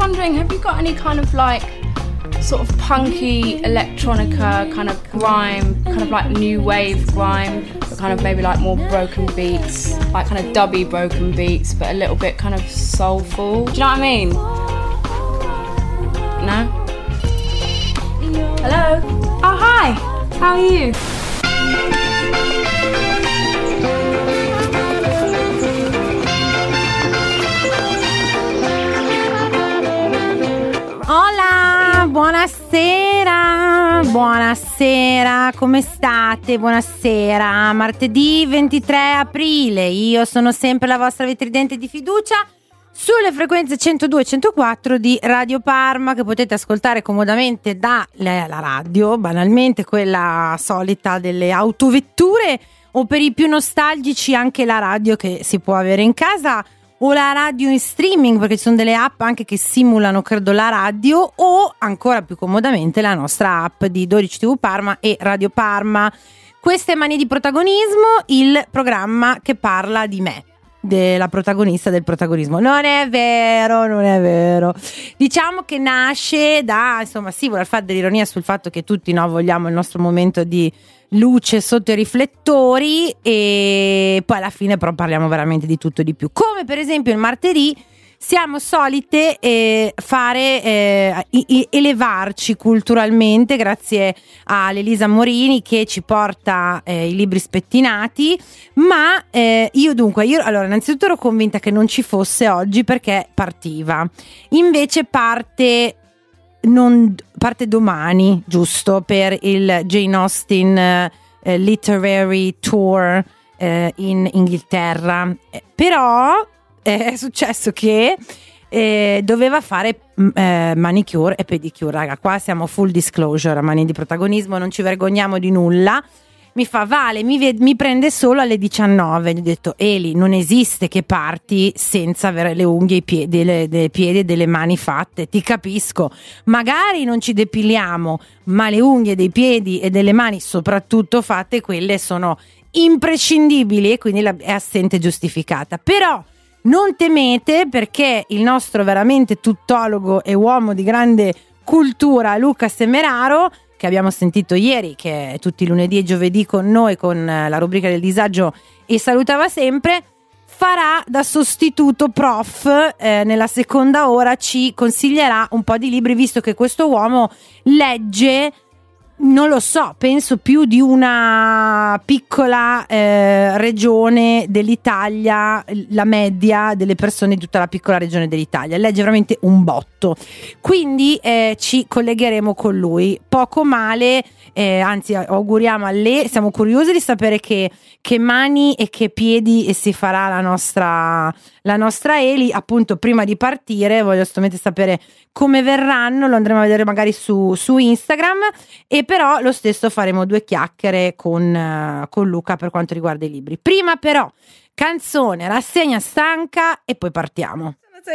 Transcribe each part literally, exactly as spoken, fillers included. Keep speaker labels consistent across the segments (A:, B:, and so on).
A: wondering, have you got any kind of like sort of punky electronica, kind of grime, kind of like new wave grime, but kind of maybe like more broken beats, like kind of dubby broken beats, but a little bit kind of soulful. Do you know what I mean? No? Hello? Oh, hi! How are you?
B: Hola, buonasera, buonasera, come state? Buonasera, martedì ventitré aprile, io sono sempre la vostra vetridente di fiducia sulle frequenze centodue e centoquattro di Radio Parma, che potete ascoltare comodamente dalla radio, banalmente quella solita delle autovetture, o per i più nostalgici anche la radio che si può avere in casa, o la radio in streaming, perché ci sono delle app anche che simulano, credo, la radio, o ancora più comodamente la nostra app di dodici tivù Parma e Radio Parma. Queste Mani di Protagonismo, il programma che parla di me, della protagonista del protagonismo. Non è vero, non è vero. Diciamo che nasce da, insomma, sì, vuole fare dell'ironia sul fatto che tutti, no, vogliamo il nostro momento di luce sotto i riflettori, e poi alla fine però parliamo veramente di tutto e di più. Come per esempio il martedì siamo solite eh, fare eh, elevarci culturalmente grazie a Elisa Morini, che ci porta eh, i libri spettinati, ma eh, io dunque io allora innanzitutto ero convinta che non ci fosse oggi perché partiva, invece parte non parte domani, giusto, per il Jane Austen eh, Literary Tour eh, in Inghilterra, eh, però eh, è successo che eh, doveva fare eh, manicure e pedicure. Raga, qua siamo full disclosure, a Mani di Protagonismo, non ci vergogniamo di nulla. Mi fa: Vale, mi, ved- mi prende solo alle diciannove. Gli ho detto: Eli, non esiste che parti senza avere le unghie, i piedi, le, dei piedi e delle mani fatte. Ti capisco, magari non ci depiliamo, ma le unghie dei piedi e delle mani, soprattutto fatte, quelle sono imprescindibili, e quindi la- è assente giustificata. Però non temete, perché il nostro veramente tuttologo e uomo di grande cultura, Luca Semeraro, che abbiamo sentito ieri, che è tutti i lunedì e giovedì con noi con la rubrica del disagio e salutava sempre, farà da sostituto prof eh, nella seconda ora, ci consiglierà un po' di libri, visto che questo uomo legge, non lo so, penso più di una piccola eh, regione dell'Italia, la media delle persone di tutta la piccola regione dell'Italia, legge veramente un botto, quindi eh, ci collegheremo con lui, poco male, eh, anzi auguriamo a lei, siamo curiosi di sapere che, che mani e che piedi si farà la nostra, la nostra Eli. Appunto, prima di partire voglio assolutamente sapere come verranno, lo andremo a vedere magari su, su Instagram, e però lo stesso faremo due chiacchiere con, uh, con Luca per quanto riguarda i libri. Prima però canzone, rassegna stanca, e poi partiamo.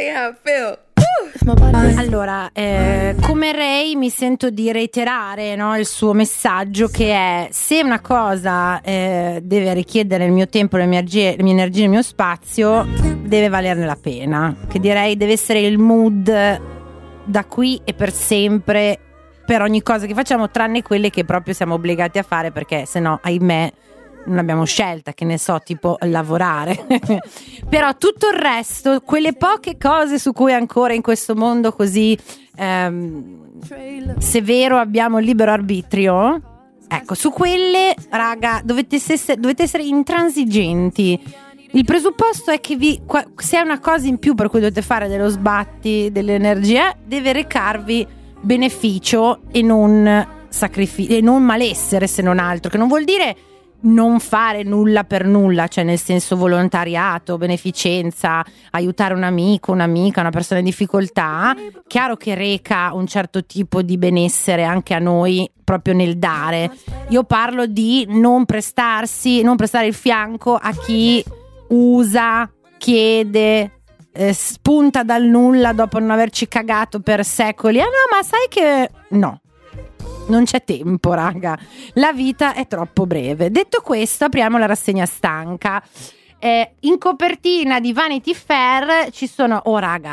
B: Allora, eh, come Ray mi sento di reiterare, no, il suo messaggio, che è: se una cosa eh, deve richiedere il mio tempo, le mie energie, le mie energie, il mio spazio, deve valerne la pena, che direi deve essere il mood da qui e per sempre per ogni cosa che facciamo, tranne quelle che proprio siamo obbligati a fare, perché se no, ahimè, non abbiamo scelta, che ne so, tipo lavorare. Però tutto il resto, quelle poche cose su cui ancora in questo mondo così ehm, severo abbiamo il libero arbitrio, ecco, su quelle, raga, dovete essere, dovete essere intransigenti. Il presupposto è che vi, se è una cosa in più per cui dovete fare dello sbatti, dell'energia, deve recarvi beneficio e non sacrificio, e non malessere, se non altro, che non vuol dire non fare nulla per nulla, cioè nel senso volontariato, beneficenza, aiutare un amico, un'amica, una persona in difficoltà, chiaro che reca un certo tipo di benessere anche a noi proprio nel dare. Io parlo di non prestarsi, non prestare il fianco a chi usa, chiede, eh, spunta dal nulla dopo non averci cagato per secoli. Ah no, ma sai che no, non c'è tempo, raga, la vita è troppo breve. Detto questo, apriamo la rassegna stanca. Eh, in copertina di Vanity Fair ci sono, oh raga,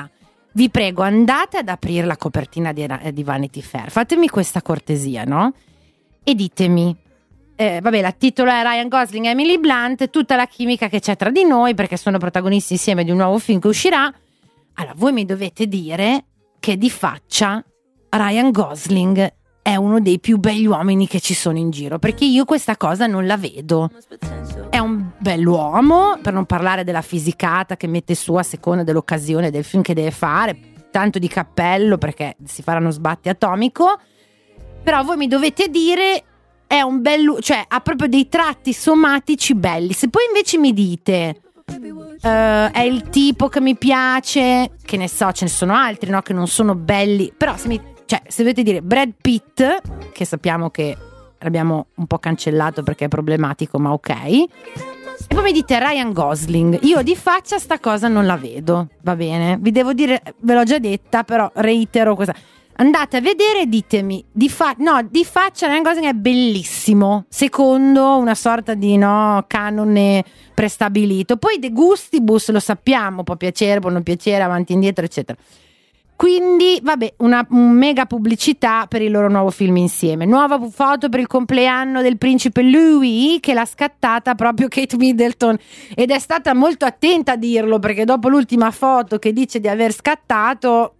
B: vi prego, andate ad aprire la copertina di, di Vanity Fair, fatemi questa cortesia, no? E ditemi, eh, vabbè, la titolo è Ryan Gosling e Emily Blunt, tutta la chimica che c'è tra di noi perché sono protagonisti insieme di un nuovo film che uscirà. Allora voi mi dovete dire che di faccia Ryan Gosling è uno dei più begli uomini che ci sono in giro, perché io questa cosa non la vedo. È un bell'uomo, per non parlare della fisicata che mette su a seconda dell'occasione del film che deve fare, tanto di cappello perché si farà uno sbatti atomico. Però voi mi dovete dire è un bello, cioè ha proprio dei tratti somatici belli. Se poi invece mi dite uh, è il tipo che mi piace, che ne so, ce ne sono altri, no, che non sono belli, però se mi Cioè, se dovete dire Brad Pitt, che sappiamo che l'abbiamo un po' cancellato perché è problematico, ma ok. E poi mi dite Ryan Gosling. Io di faccia sta cosa non la vedo, va bene? Vi devo dire, ve l'ho già detta, però reitero questa. Andate a vedere e ditemi, di fa- no, di faccia Ryan Gosling è bellissimo, secondo una sorta di no canone prestabilito. Poi de gustibus lo sappiamo, può piacere, può non piacere, avanti e indietro, eccetera. Quindi, vabbè, una un mega pubblicità per il loro nuovo film insieme. Nuova foto per il compleanno del principe Louis, che l'ha scattata proprio Kate Middleton. Ed è stata molto attenta a dirlo, perché dopo l'ultima foto che dice di aver scattato,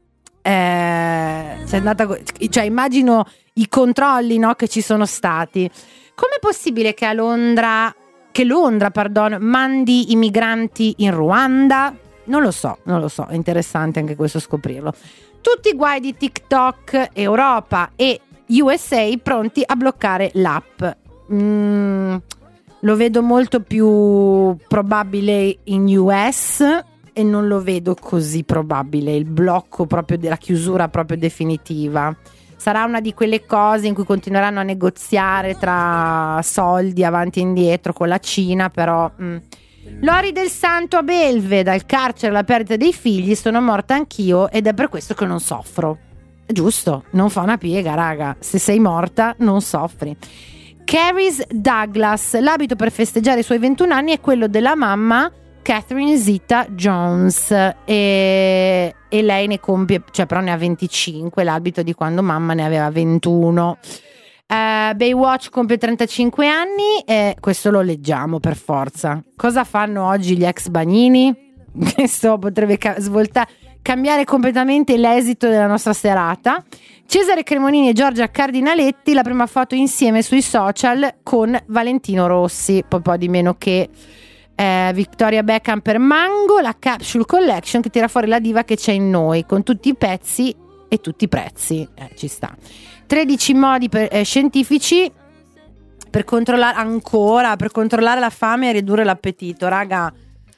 B: eh, c'è andata, cioè immagino i controlli, no, che ci sono stati. Com'è possibile che a Londra, che Londra, pardon, mandi i migranti in Ruanda? Non lo so, non lo so, è interessante anche questo scoprirlo. Tutti i guai di TikTok, Europa e U S A pronti a bloccare l'app. Mm, lo vedo molto più probabile in U S e non lo vedo così probabile, il blocco proprio della chiusura proprio definitiva. Sarà una di quelle cose in cui continueranno a negoziare tra soldi avanti e indietro con la Cina, però... Mm. Lori del Santo a Belve, dal carcere alla perdita dei figli, sono morta anch'io ed è per questo che non soffro. Giusto, non fa una piega, raga, se sei morta non soffri. Caris Douglas, l'abito per festeggiare i suoi ventuno anni è quello della mamma Catherine Zeta-Jones e, e lei ne compie, cioè però ne ha venticinque, l'abito di quando mamma ne aveva ventuno. Uh, Baywatch compie trentacinque anni e questo lo leggiamo per forza. Cosa fanno oggi gli ex bagnini? Questo potrebbe ca- svoltare, cambiare completamente l'esito della nostra serata. Cesare Cremonini e Giorgia Cardinaletti, la prima foto insieme sui social con Valentino Rossi, poi po' di meno che eh, Victoria Beckham per Mango, la Capsule Collection che tira fuori la diva che c'è in noi, con tutti i pezzi e tutti i prezzi, eh, ci sta. tredici modi per, eh, scientifici per controllare ancora per controllare la fame e ridurre l'appetito, raga.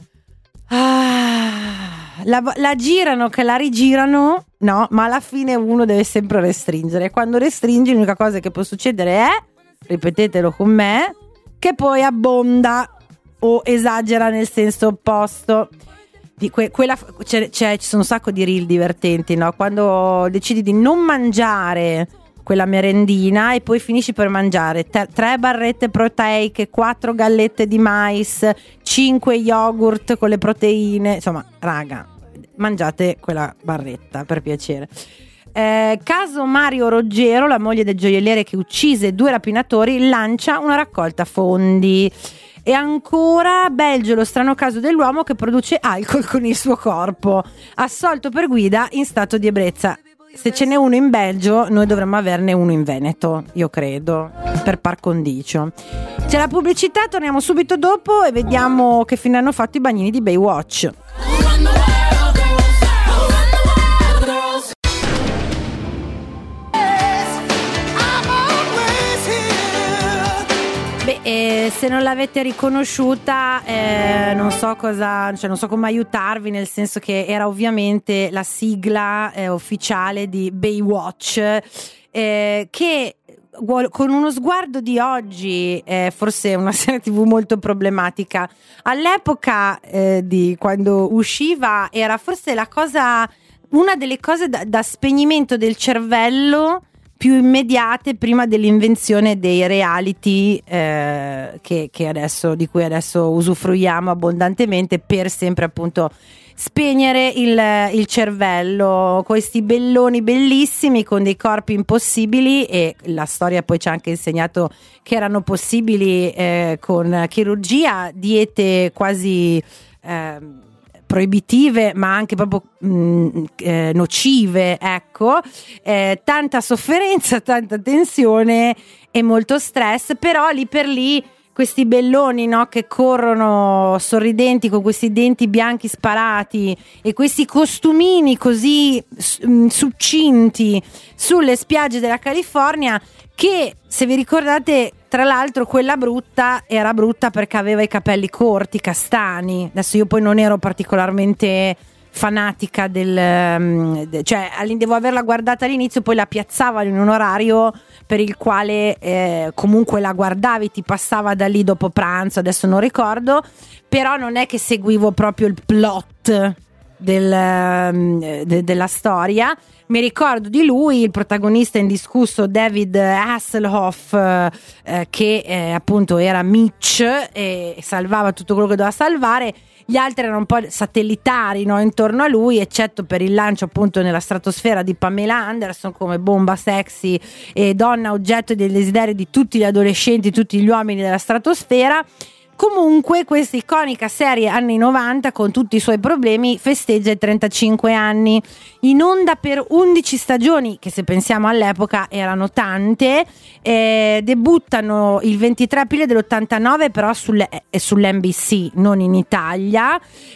B: Ah, la, la girano che la rigirano, no, ma alla fine uno deve sempre restringere. Quando restringi l'unica cosa che può succedere è, ripetetelo con me, che poi abbonda o esagera nel senso opposto. Di que- quella, c'è, c'è, ci sono un sacco di reel divertenti, no? Quando decidi di non mangiare quella merendina e poi finisci per mangiare te- tre barrette proteiche, quattro gallette di mais, cinque yogurt con le proteine, insomma, raga, mangiate quella barretta per piacere. Eh, caso Mario Roggero, la moglie del gioielliere che uccise due rapinatori, lancia una raccolta fondi. E ancora Belgio, lo strano caso dell'uomo che produce alcol con il suo corpo, assolto per guida in stato di ebbrezza. Se ce n'è uno in Belgio, noi dovremmo averne uno in Veneto, io credo, per par condicio. C'è la pubblicità, torniamo subito dopo e vediamo che fine hanno fatto i bagnini di Baywatch. Beh, eh, se non l'avete riconosciuta, eh, non so cosa, cioè non so come aiutarvi, nel senso che era ovviamente la sigla eh, ufficiale di Baywatch, eh, che con uno sguardo di oggi è forse una serie tivù molto problematica. All'epoca eh, di quando usciva era forse la cosa, una delle cose da, da spegnimento del cervello più immediate prima dell'invenzione dei reality eh, che, che adesso, di cui adesso usufruiamo abbondantemente per sempre appunto spegnere il, il cervello. Questi belloni bellissimi con dei corpi impossibili, e la storia poi ci ha anche insegnato che erano possibili eh, con chirurgia, diete quasi eh, proibitive ma anche proprio mh, eh, nocive, ecco, eh, tanta sofferenza, tanta tensione e molto stress, però lì per lì questi belloni, no, che corrono sorridenti con questi denti bianchi sparati e questi costumini così mh, succinti sulle spiagge della California, che se vi ricordate, tra l'altro quella brutta era brutta perché aveva i capelli corti, castani. Adesso io poi non ero particolarmente fanatica del, cioè devo averla guardata all'inizio, poi la piazzavano in un orario per il quale eh, comunque la guardavi, ti passava da lì dopo pranzo, adesso non ricordo, però non è che seguivo proprio il plot del, de, della storia. Mi ricordo di lui, il protagonista indiscusso David Hasselhoff, eh, che eh, appunto era Mitch e salvava tutto quello che doveva salvare. Gli altri erano un po' satellitari, no, intorno a lui, eccetto per il lancio appunto nella stratosfera di Pamela Anderson come bomba sexy e donna oggetto del desiderio di tutti gli adolescenti, tutti gli uomini della stratosfera. Comunque questa iconica serie anni novanta, con tutti i suoi problemi, festeggia i trentacinque anni, in onda per undici stagioni, che se pensiamo all'epoca erano tante. Eh, debuttano il ventitré aprile dell'ottantanove, però sulle, eh, sull'N B C, non in Italia,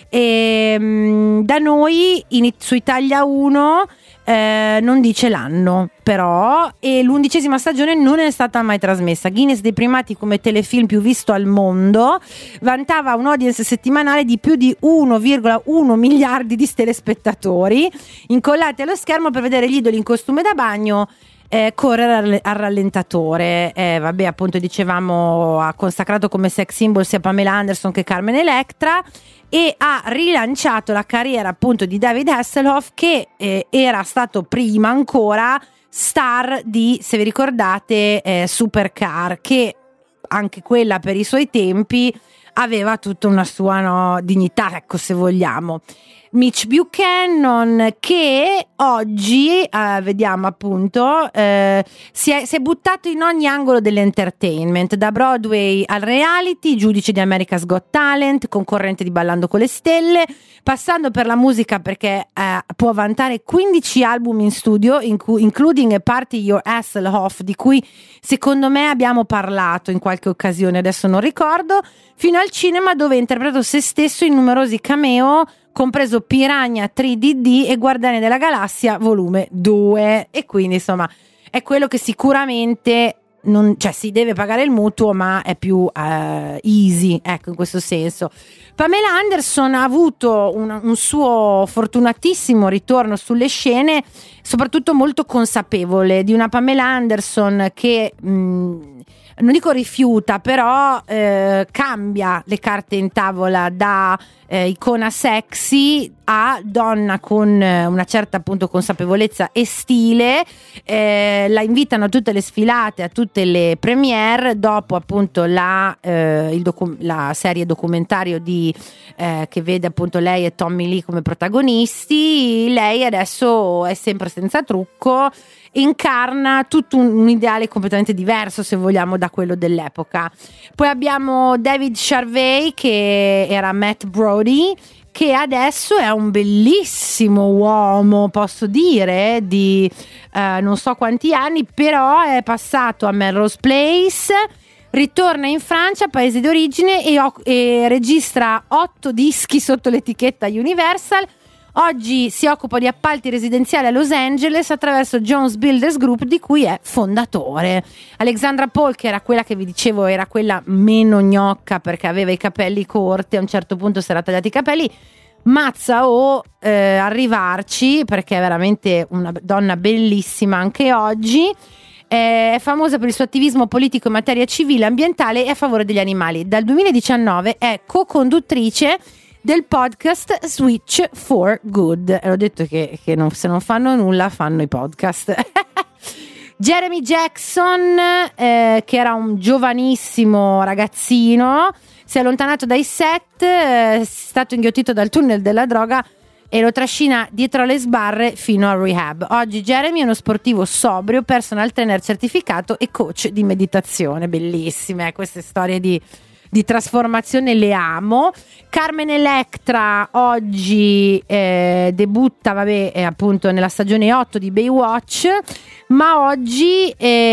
B: e mh, da noi in, su Italia uno Eh, non dice l'anno però, e l'undicesima stagione non è stata mai trasmessa. Guinness dei primati come telefilm più visto al mondo, vantava un audience settimanale di più di uno virgola uno miliardi di telespettatori incollati allo schermo per vedere gli idoli in costume da bagno eh, correre al rallentatore. Eh, vabbè, appunto dicevamo, ha consacrato come sex symbol sia Pamela Anderson che Carmen Electra, e ha rilanciato la carriera appunto di David Hasselhoff, che eh, era stato prima ancora star di, se vi ricordate, eh, Supercar, che anche quella per i suoi tempi aveva tutta una sua, no, dignità, ecco, se vogliamo. Mitch Buchanan, che oggi eh, vediamo appunto eh, si, è, si è buttato in ogni angolo dell'entertainment, da Broadway al reality, giudice di America's Got Talent, concorrente di Ballando con le Stelle, passando per la musica, perché eh, può vantare quindici album in studio, in cui, including a Party Your Hasselhoff, di cui secondo me abbiamo parlato in qualche occasione, adesso non ricordo, fino al cinema, dove ha interpretato se stesso in numerosi cameo, compreso Piranha tre D D e Guardiani della Galassia volume due. E quindi insomma è quello che sicuramente non, cioè si deve pagare il mutuo, ma è più uh, easy, ecco, in questo senso. Pamela Anderson ha avuto un, un suo fortunatissimo ritorno sulle scene, soprattutto molto consapevole, di una Pamela Anderson che mh, non dico rifiuta, però eh, cambia le carte in tavola da eh, icona sexy a donna con eh, una certa appunto consapevolezza e stile. Eh, la invitano a tutte le sfilate, a tutte le premiere, dopo appunto la, eh, il docu- la serie documentario di, eh, che vede appunto lei e Tommy Lee come protagonisti. Lei adesso è sempre senza trucco, incarna tutto un, un ideale completamente diverso, se vogliamo, da quello dell'epoca. Poi abbiamo David Charvey, che era Matt Brody, che adesso è un bellissimo uomo, posso dire, di eh, non so quanti anni, però è passato a Melrose Place, ritorna in Francia, paese d'origine, e, e registra otto dischi sotto l'etichetta Universal. Oggi si occupa di appalti residenziali a Los Angeles attraverso Jones Builders Group, di cui è fondatore. Alexandra Paul, che era quella che vi dicevo, era quella meno gnocca perché aveva i capelli corti, a un certo punto si era tagliati i capelli, mazza o eh, arrivarci, perché è veramente una donna bellissima anche oggi. È famosa per il suo attivismo politico in materia civile, ambientale e a favore degli animali. Dal duemiladiciannove è co-conduttrice del podcast Switch for Good. E ho detto che, che non, se non fanno nulla fanno i podcast. Jeremy Jackson, eh, che era un giovanissimo ragazzino si è allontanato dai set, è stato inghiottito dal tunnel della droga e lo trascina dietro le sbarre fino al rehab. Oggi Jeremy è uno sportivo sobrio, personal trainer certificato e coach di meditazione. Bellissime queste storie di di trasformazione, le amo. Carmen Electra oggi eh, debutta, vabbè, eh, appunto nella stagione otto di Baywatch, ma oggi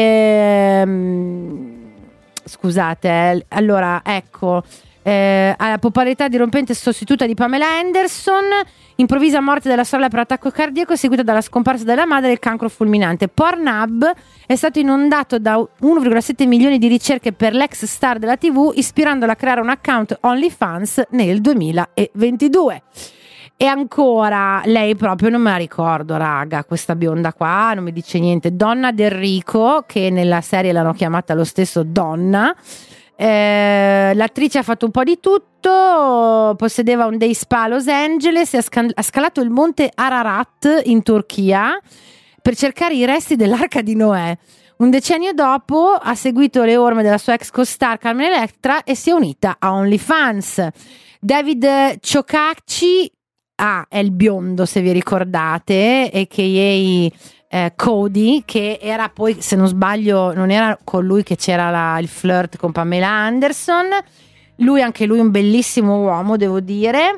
B: ehm, scusate, eh, allora ecco eh, alla popolarità dirompente sostituta di Pamela Anderson, improvvisa morte della sorella per attacco cardiaco seguita dalla scomparsa della madre e il cancro fulminante. Pornhub è stato inondato da uno virgola sette milioni di ricerche per l'ex star della tivù, ispirandola a creare un account OnlyFans nel duemilaventidue. E ancora, lei proprio non me la ricordo, raga, questa bionda qua non mi dice niente. Donna Del Rico, che nella serie l'hanno chiamata lo stesso Donna. Eh, l'attrice ha fatto un po' di tutto, possedeva un day spa a Los Angeles e ha, scal- ha scalato il monte Ararat in Turchia per cercare i resti dell'arca di Noè. Un decennio dopo ha seguito le orme della sua ex co-star Carmen Electra e si è unita a OnlyFans. David Ciocacci, ah, è il biondo se vi ricordate, a k a Eh, Cody, che era poi, se non sbaglio, non era con lui che c'era la, il flirt con Pamela Anderson. Lui, anche lui un bellissimo uomo, devo dire,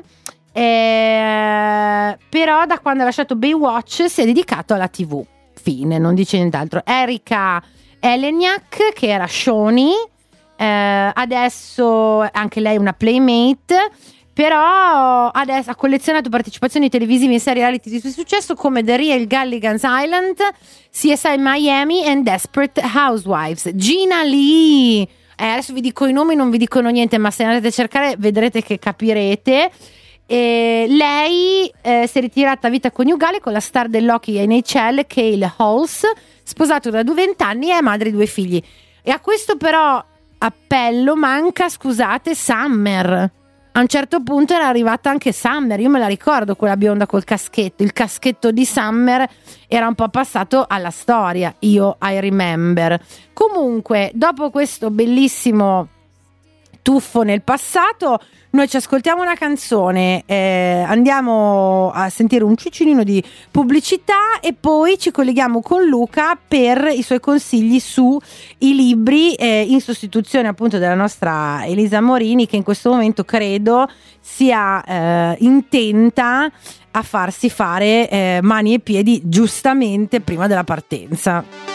B: eh, però da quando ha lasciato Baywatch si è dedicato alla tivù, fine, non dice nient'altro. Erika Eleniak, che era Shawnee, eh, adesso anche lei una playmate, però adesso ha collezionato partecipazioni televisive in serie reality di successo come The Real Gilligan's Island, C S I Miami e Desperate Housewives. Gina Lee, eh, adesso vi dico i nomi, non vi dicono niente, ma se andate a cercare vedrete che capirete. E lei eh, si è ritirata a vita coniugale con la star dell'hockey N H L Cale Halls, sposato da vent'anni e è madre di due figli. E a questo però appello manca, scusate, Summer. A un certo punto era arrivata anche Summer, io me la ricordo, quella bionda col caschetto, il caschetto di Summer era un po' passato alla storia, io I remember. Comunque, dopo questo bellissimo tuffo nel passato, noi ci ascoltiamo una canzone, eh, andiamo a sentire un ciucinino di pubblicità e poi ci colleghiamo con Luca per i suoi consigli su i libri, eh, in sostituzione appunto della nostra Elisa Morini, che in questo momento credo sia eh, intenta a farsi fare eh, mani e piedi giustamente prima della partenza.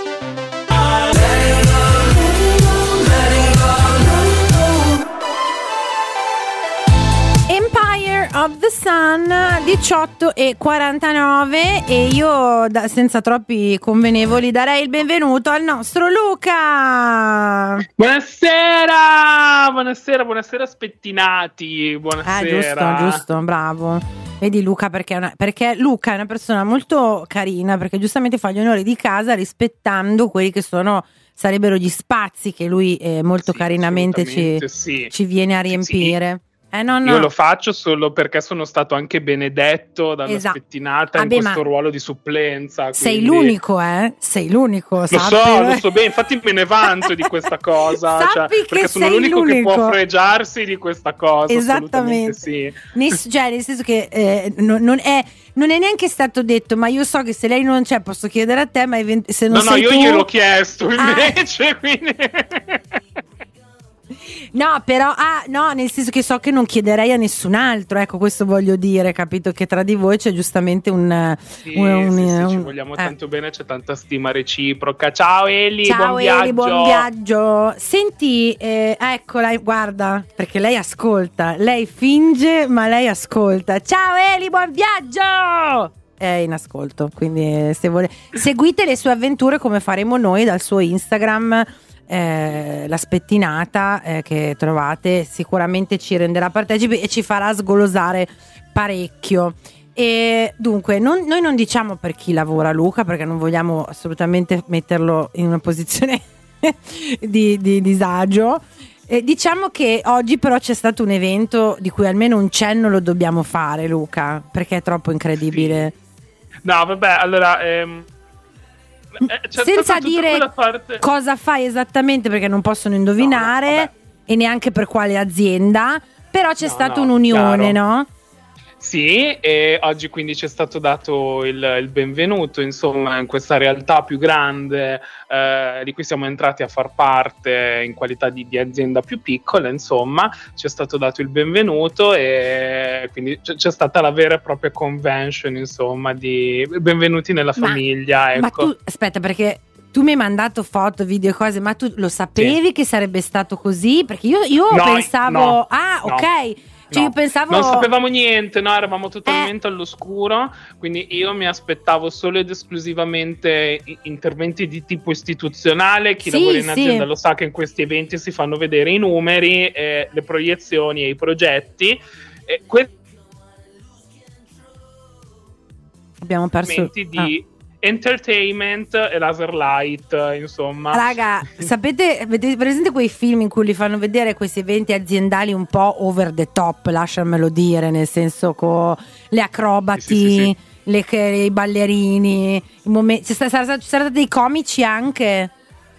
B: Of the Sun, diciotto e quarantanove, e io da, senza troppi convenevoli darei il benvenuto al nostro Luca.
C: Buonasera, buonasera, buonasera spettinati, buonasera.
B: Ah, giusto, giusto, bravo. Vedi Luca, perché, è una, perché Luca è una persona molto carina, perché giustamente fa gli onori di casa rispettando quelli che sono sarebbero gli spazi che lui eh, molto sì, carinamente ci,
C: sì.
B: ci viene a riempire. Sì. Eh, no, no.
C: Io lo faccio solo perché sono stato anche benedetto dalla esatto. spettinata Vabbè, in questo ruolo di supplenza.
B: Sei quindi... l'unico, eh? Sei l'unico.
C: Lo
B: sappilo.
C: so, lo so bene, infatti me ne vanto di questa cosa. Cioè, perché sono l'unico,
B: l'unico
C: che può fregiarsi di questa cosa.
B: Esattamente.
C: Sì.
B: Ness- cioè, nel senso che eh, non, non, è, non è neanche stato detto, ma io so che se lei non c'è posso chiedere a te, ma event- se non
C: no,
B: sei
C: no,
B: tu...
C: io gliel'ho chiesto invece, ah. quindi...
B: No, però, ah, no, nel senso che so che non chiederei a nessun altro, ecco, questo voglio dire, capito? Che tra di voi c'è giustamente un...
C: Sì,
B: un, un,
C: sì, sì
B: un
C: ci vogliamo
B: eh.
C: tanto bene, c'è tanta stima reciproca. Ciao Eli,
B: Ciao
C: buon
B: Eli,
C: viaggio.
B: buon viaggio. Senti, eh, eccola, guarda, perché lei ascolta, lei finge, ma lei ascolta. Ciao Eli, buon viaggio! È in ascolto, quindi se vuole... Seguite le sue avventure come faremo noi dal suo Instagram. Eh, la spettinata eh, che trovate sicuramente ci renderà partecipi e ci farà sgolosare parecchio. E dunque non, noi non diciamo per chi lavora Luca, perché non vogliamo assolutamente metterlo in una posizione di, di disagio. Eh, diciamo che oggi però c'è stato un evento di cui almeno un cenno lo dobbiamo fare, Luca, perché è troppo incredibile.
C: Sì. No vabbè, allora ehm...
B: Eh, senza dire parte... cosa fai esattamente, perché non possono indovinare, no, no, e neanche per quale azienda, però c'è
C: no,
B: stata
C: no,
B: un'unione,
C: chiaro.
B: no?
C: Sì, e oggi quindi ci è stato dato il, il benvenuto, insomma, in questa realtà più grande eh, di cui siamo entrati a far parte in qualità di, di azienda più piccola, insomma, ci è stato dato il benvenuto e quindi c- c'è stata la vera e propria convention, insomma, di benvenuti nella
B: Ma,
C: famiglia. Ecco.
B: ma tu, aspetta, perché tu mi hai mandato foto, video e cose, ma tu lo sapevi
C: sì.
B: che sarebbe stato così? Perché io, io
C: no,
B: pensavo,
C: no,
B: ah,
C: no.
B: ok. Cioè
C: no,
B: io pensavo...
C: non sapevamo niente, no? Eravamo totalmente
B: eh.
C: all'oscuro, quindi io mi aspettavo solo ed esclusivamente interventi di tipo istituzionale. Chi
B: sì,
C: lavora in
B: sì.
C: azienda lo sa che in questi eventi si fanno vedere i numeri, eh, le proiezioni e i progetti. Eh, que-
B: Abbiamo perso...
C: di
B: ah.
C: entertainment e laser light, insomma.
B: Raga, sapete, avete presente quei film in cui li fanno vedere questi eventi aziendali un po' over the top, lasciamelo dire, nel senso con le acrobati,
C: sì, sì, sì, sì.
B: Le, i ballerini, i momenti, ci sono stati dei comici anche?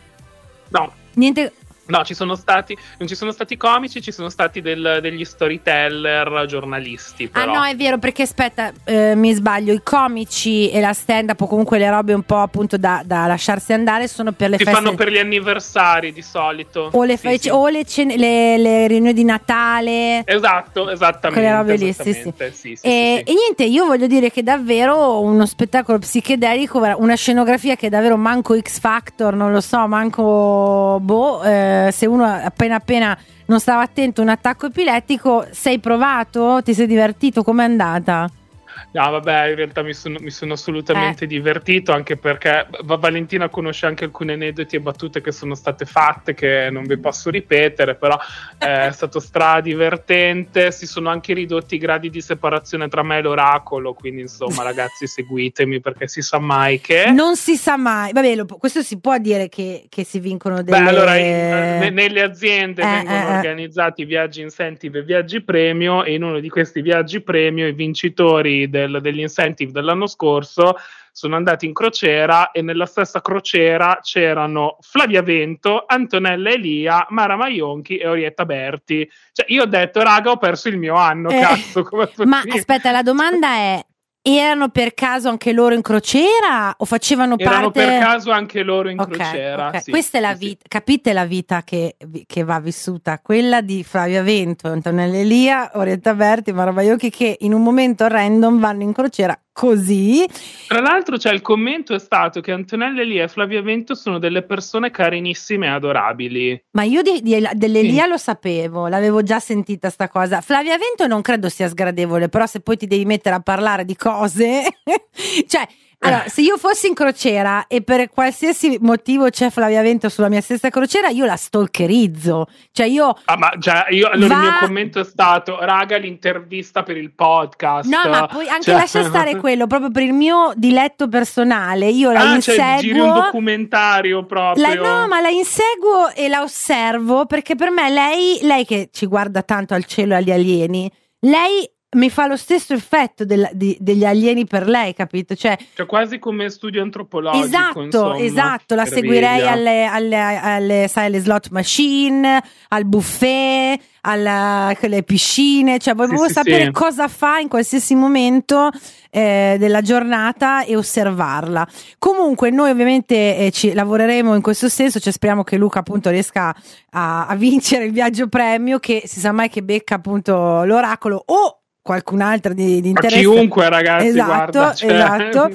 C: No.
B: Niente...
C: No, ci sono stati, non ci sono stati comici, ci sono stati del, degli storyteller giornalisti. Però.
B: Ah no, è vero, perché aspetta, eh, mi sbaglio, i comici e la stand up o comunque le robe un po' appunto da, da lasciarsi andare sono per le
C: si
B: feste.
C: Si fanno per gli anniversari di solito.
B: O le,
C: sì,
B: fe-
C: sì.
B: o le, cene- le, le riunioni di Natale.
C: Esatto, esattamente.
B: Quelle robe lì, sì, sì.
C: Sì, sì,
B: e,
C: sì, sì.
B: e niente, io voglio dire che davvero uno spettacolo psichedelico, una scenografia che davvero manco X Factor, non lo so, manco boh, eh, se uno appena appena non stava attento un attacco epilettico. Sei provato? Ti sei divertito? Com'è andata?
C: No, vabbè, in realtà mi sono, mi sono assolutamente
B: eh.
C: divertito, anche perché Valentina conosce anche alcuni aneddoti e battute che sono state fatte, che non vi posso ripetere, però è stato stradivertente. Si sono anche ridotti i gradi di separazione tra me e l'oracolo, quindi insomma ragazzi seguitemi, perché si sa mai che...
B: Non si sa mai, vabbè, lo, questo si può dire che, che si vincono delle...
C: Beh, allora in, nelle aziende
B: eh,
C: vengono
B: eh,
C: organizzati viaggi incentive e viaggi premio, e in uno di questi viaggi premio i vincitori del, degli incentive dell'anno scorso sono andati in crociera, e nella stessa crociera c'erano Flavia Vento, Antonella Elia, Mara Maionchi e Orietta Berti. Cioè io ho detto, raga, ho perso il mio anno,
B: eh,
C: cazzo, come
B: ma aspetta, la domanda è: erano per caso anche loro in crociera o facevano
C: Erano
B: parte...
C: per caso anche loro in
B: okay,
C: crociera.
B: Okay.
C: Sì,
B: questa è la
C: sì,
B: vita, sì. Capite la vita che, che va vissuta, quella di Flavia Vento, Antonella Elia, Orietta Berti, Mara Maionchi, che in un momento random vanno in crociera così.
C: Tra l'altro, cioè, il commento è stato che Antonella Elia e Flavia Vento sono delle persone carinissime e adorabili.
B: Ma io di, di, dell'Elia sì. Lo sapevo, l'avevo già sentita sta cosa. Flavia Vento non credo sia sgradevole, però se poi ti devi mettere a parlare di cose cioè allora, se io fossi in crociera e per qualsiasi motivo c'è Flavia Vento sulla mia stessa crociera, io la stalkerizzo. Cioè io...
C: Ah, ma già, io, allora
B: va...
C: il mio commento è stato, raga, l'intervista per il podcast.
B: No, ma poi anche
C: cioè...
B: lascia stare quello, proprio per il mio diletto personale. Io la
C: ah,
B: inseguo...
C: cioè giri un documentario proprio.
B: La, no, ma la inseguo e la osservo, perché per me lei, lei che ci guarda tanto al cielo e agli alieni, lei... mi fa lo stesso effetto del, di, degli alieni per lei, capito? Cioè,
C: cioè quasi come studio antropologico.
B: Esatto,
C: insomma,
B: esatto. La seguirei alle, alle, alle, sai, alle slot machine, al buffet, alla, alle piscine. Cioè, volevo
C: sì, sì,
B: sapere
C: sì.
B: cosa fa in qualsiasi momento eh, della giornata e osservarla. Comunque, noi ovviamente eh, ci lavoreremo in questo senso. Cioè, speriamo che Luca appunto riesca a, a vincere il viaggio premio, che si sa mai che becca appunto l'oracolo o qualcun'altra di, di interesse.
C: A chiunque, ragazzi,
B: esatto,
C: guarda, cioè...
B: esatto.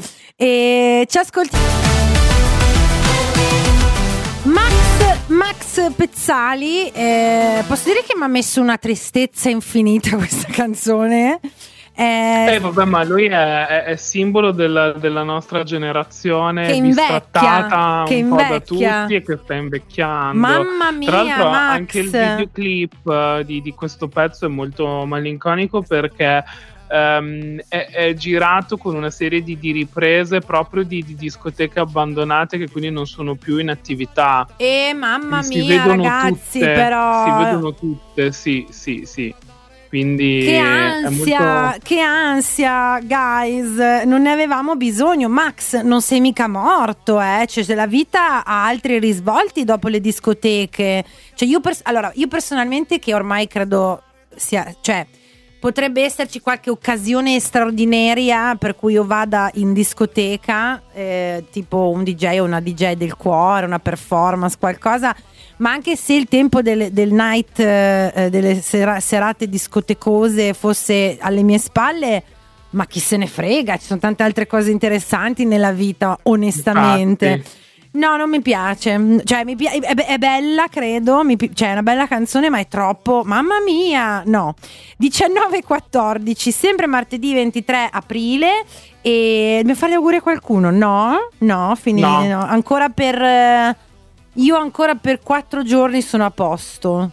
B: E ci ascoltiamo. Max, Max Pezzali, eh, posso dire che mi ha messo una tristezza infinita questa canzone.
C: Eh, eh vabbè, ma lui è, è, è simbolo della, della nostra generazione,
B: che invecchia,
C: bistrattata
B: che
C: un
B: invecchia.
C: po' da tutti e che sta invecchiando.
B: Mamma mia,
C: tra l'altro
B: Max.
C: Anche il videoclip uh, di, di questo pezzo è molto malinconico, perché um, è, è girato con una serie di, di riprese proprio di, di discoteche abbandonate, che quindi non sono più in attività.
B: E mamma
C: si
B: mia,
C: vedono
B: ragazzi,
C: tutte,
B: però
C: si vedono tutte, sì, sì, sì. quindi
B: che ansia,
C: è molto...
B: che ansia, guys, non ne avevamo bisogno. Max, non sei mica morto, eh? Cioè, se la vita ha altri risvolti dopo le discoteche. Cioè, io pers- allora, io personalmente, che ormai credo sia, cioè, potrebbe esserci qualche occasione straordinaria per cui io vada in discoteca, eh, tipo un D J o una D J del cuore, una performance, qualcosa. Ma anche se il tempo del, del night, eh, delle sera, serate discotecose fosse alle mie spalle, ma chi se ne frega, ci sono tante altre cose interessanti nella vita, onestamente.
C: Infatti.
B: No, non mi piace, cioè mi pi- è, è bella, credo, mi pi- cioè è una bella canzone, ma è troppo, mamma mia, no. diciannove e quattordici, sempre martedì ventitré aprile, e mi fa gli auguri a qualcuno? No, no, finire, no. no. Ancora per... Eh, io ancora per quattro giorni sono a posto,